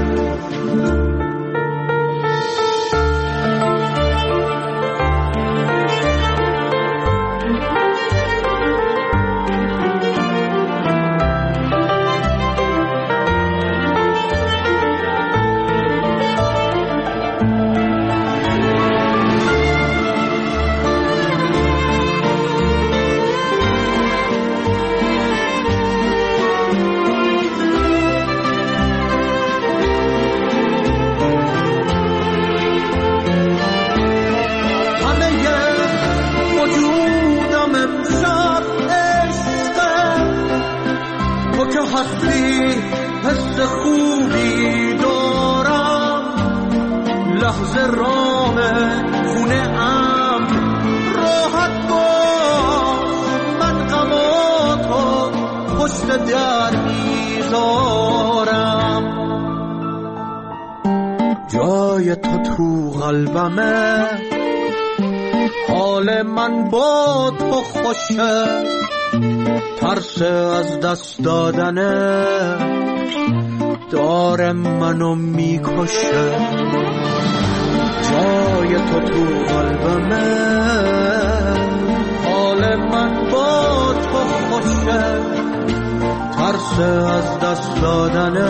حس خوبی دارم، لحظه رامه خونه ام راحت باش، من غماتو پشت در میذارم. جای تو تو قلبمه، حال من با تو خوشه، ترس از دست دادنه داره منو میکشه. جای تو تو قلبمه، حال من با تو خوشه، ترس از دست دادنه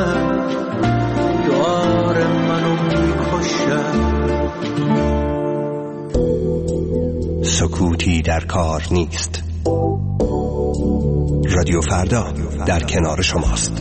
داره منو میکشه. سکوتی در کار نیست. رادیو فردا در کنار شماست.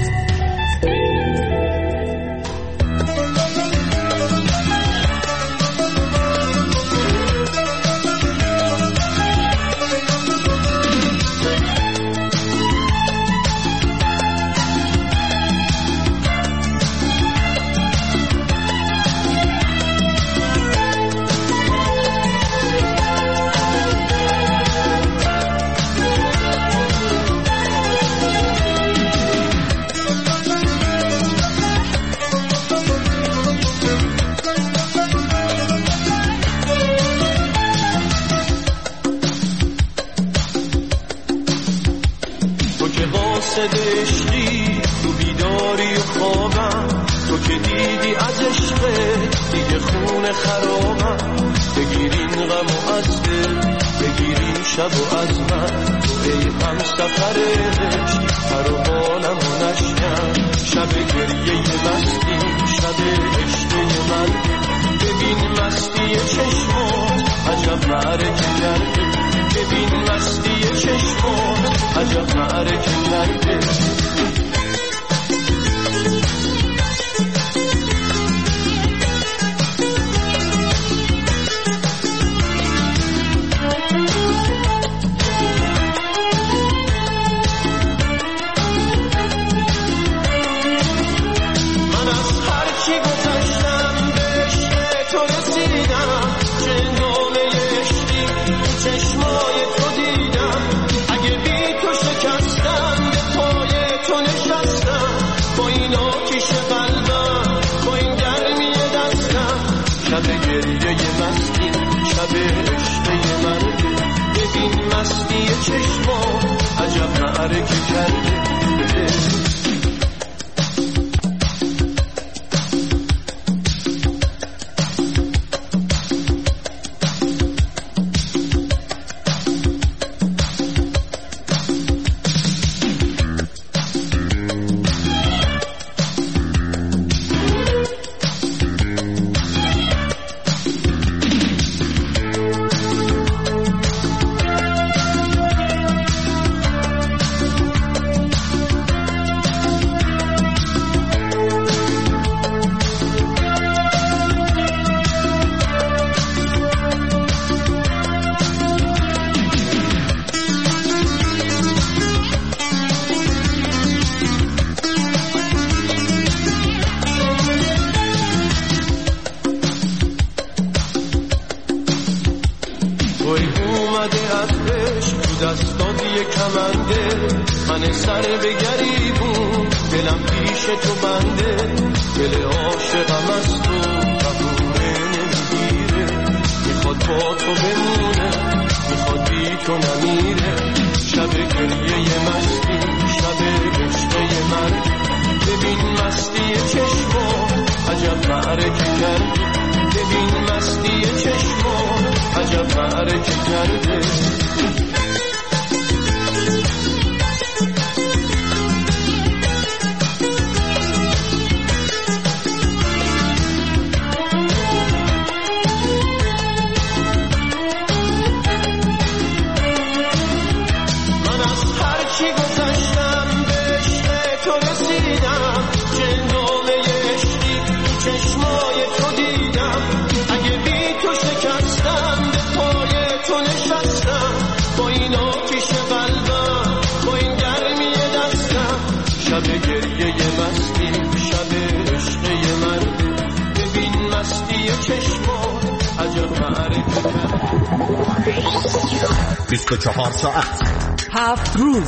بیست و چهار ساعت، هفت روز،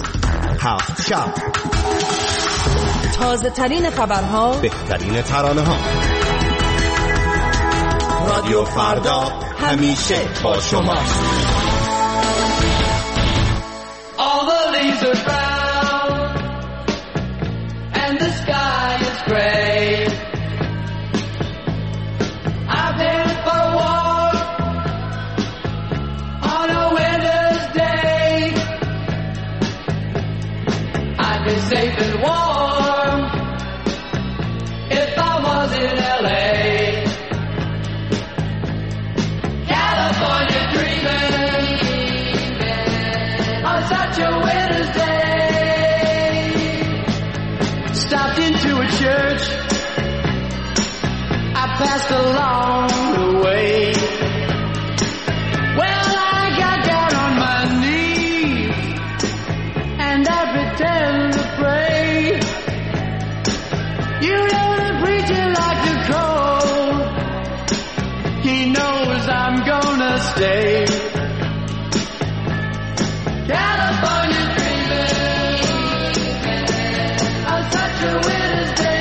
هفت شب، تازه ترین خبرها، بهترین ترانه ها. رادیو فردا همیشه با شماست. All the leaves are brown and the sky is gray. I've been for a walk on a winter's day. I'd be safe and warm if I was in L A. California dreaming. winter's day. Stopped into a church, I passed along the way. Well, I got down on my knees and I pretend to pray. You know the preacher like the cold, he knows I'm gonna stay. California dreaming of such a winter's day.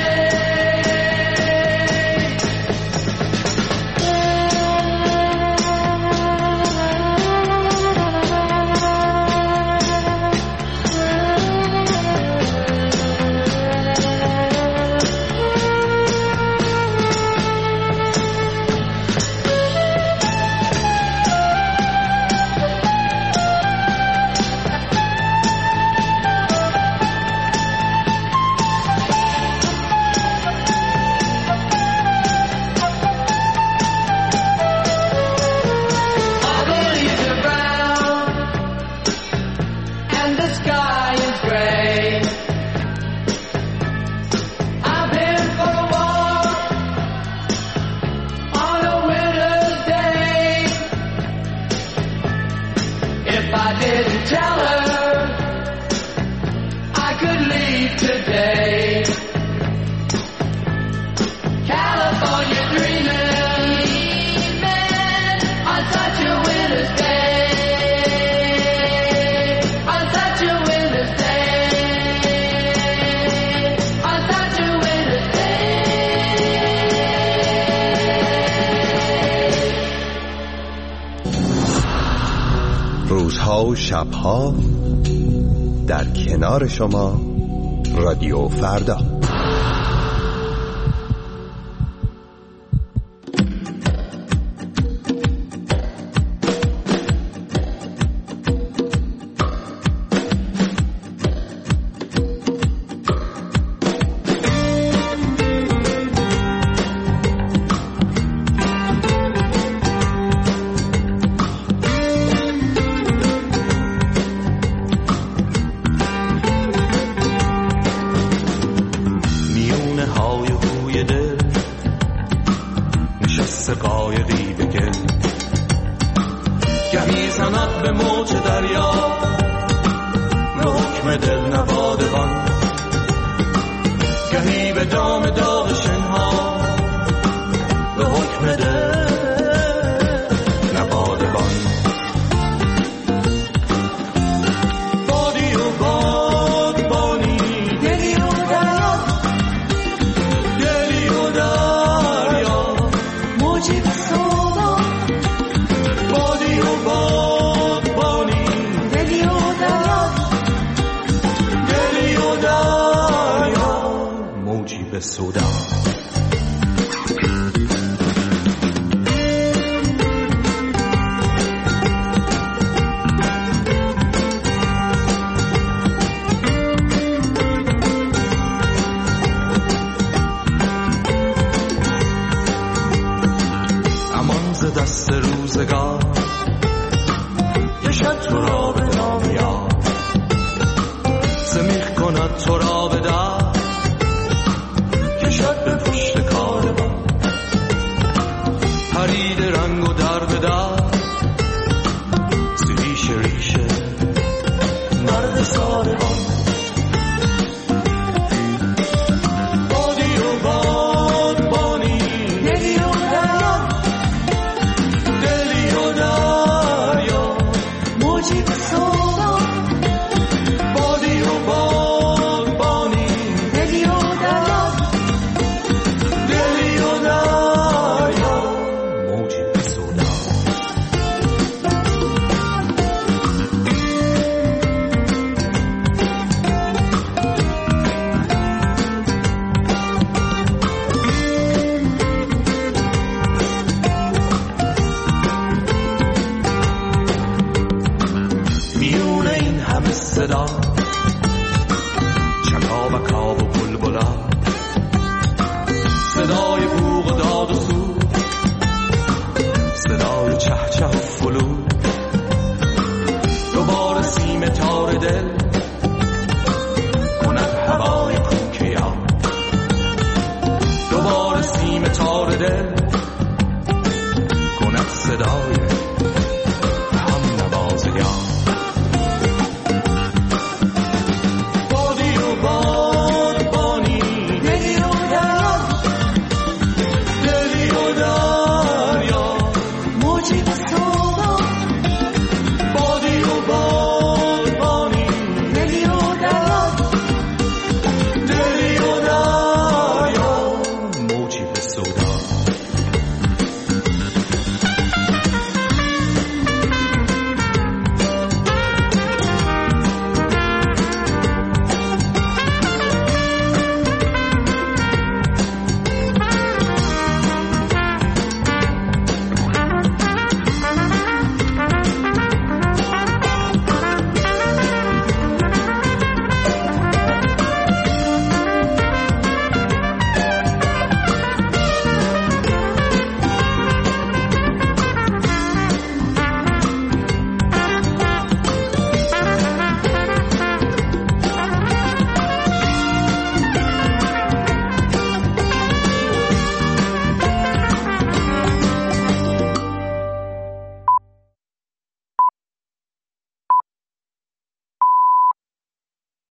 روزها و شبها در کنار شما رادیو فردا. صدا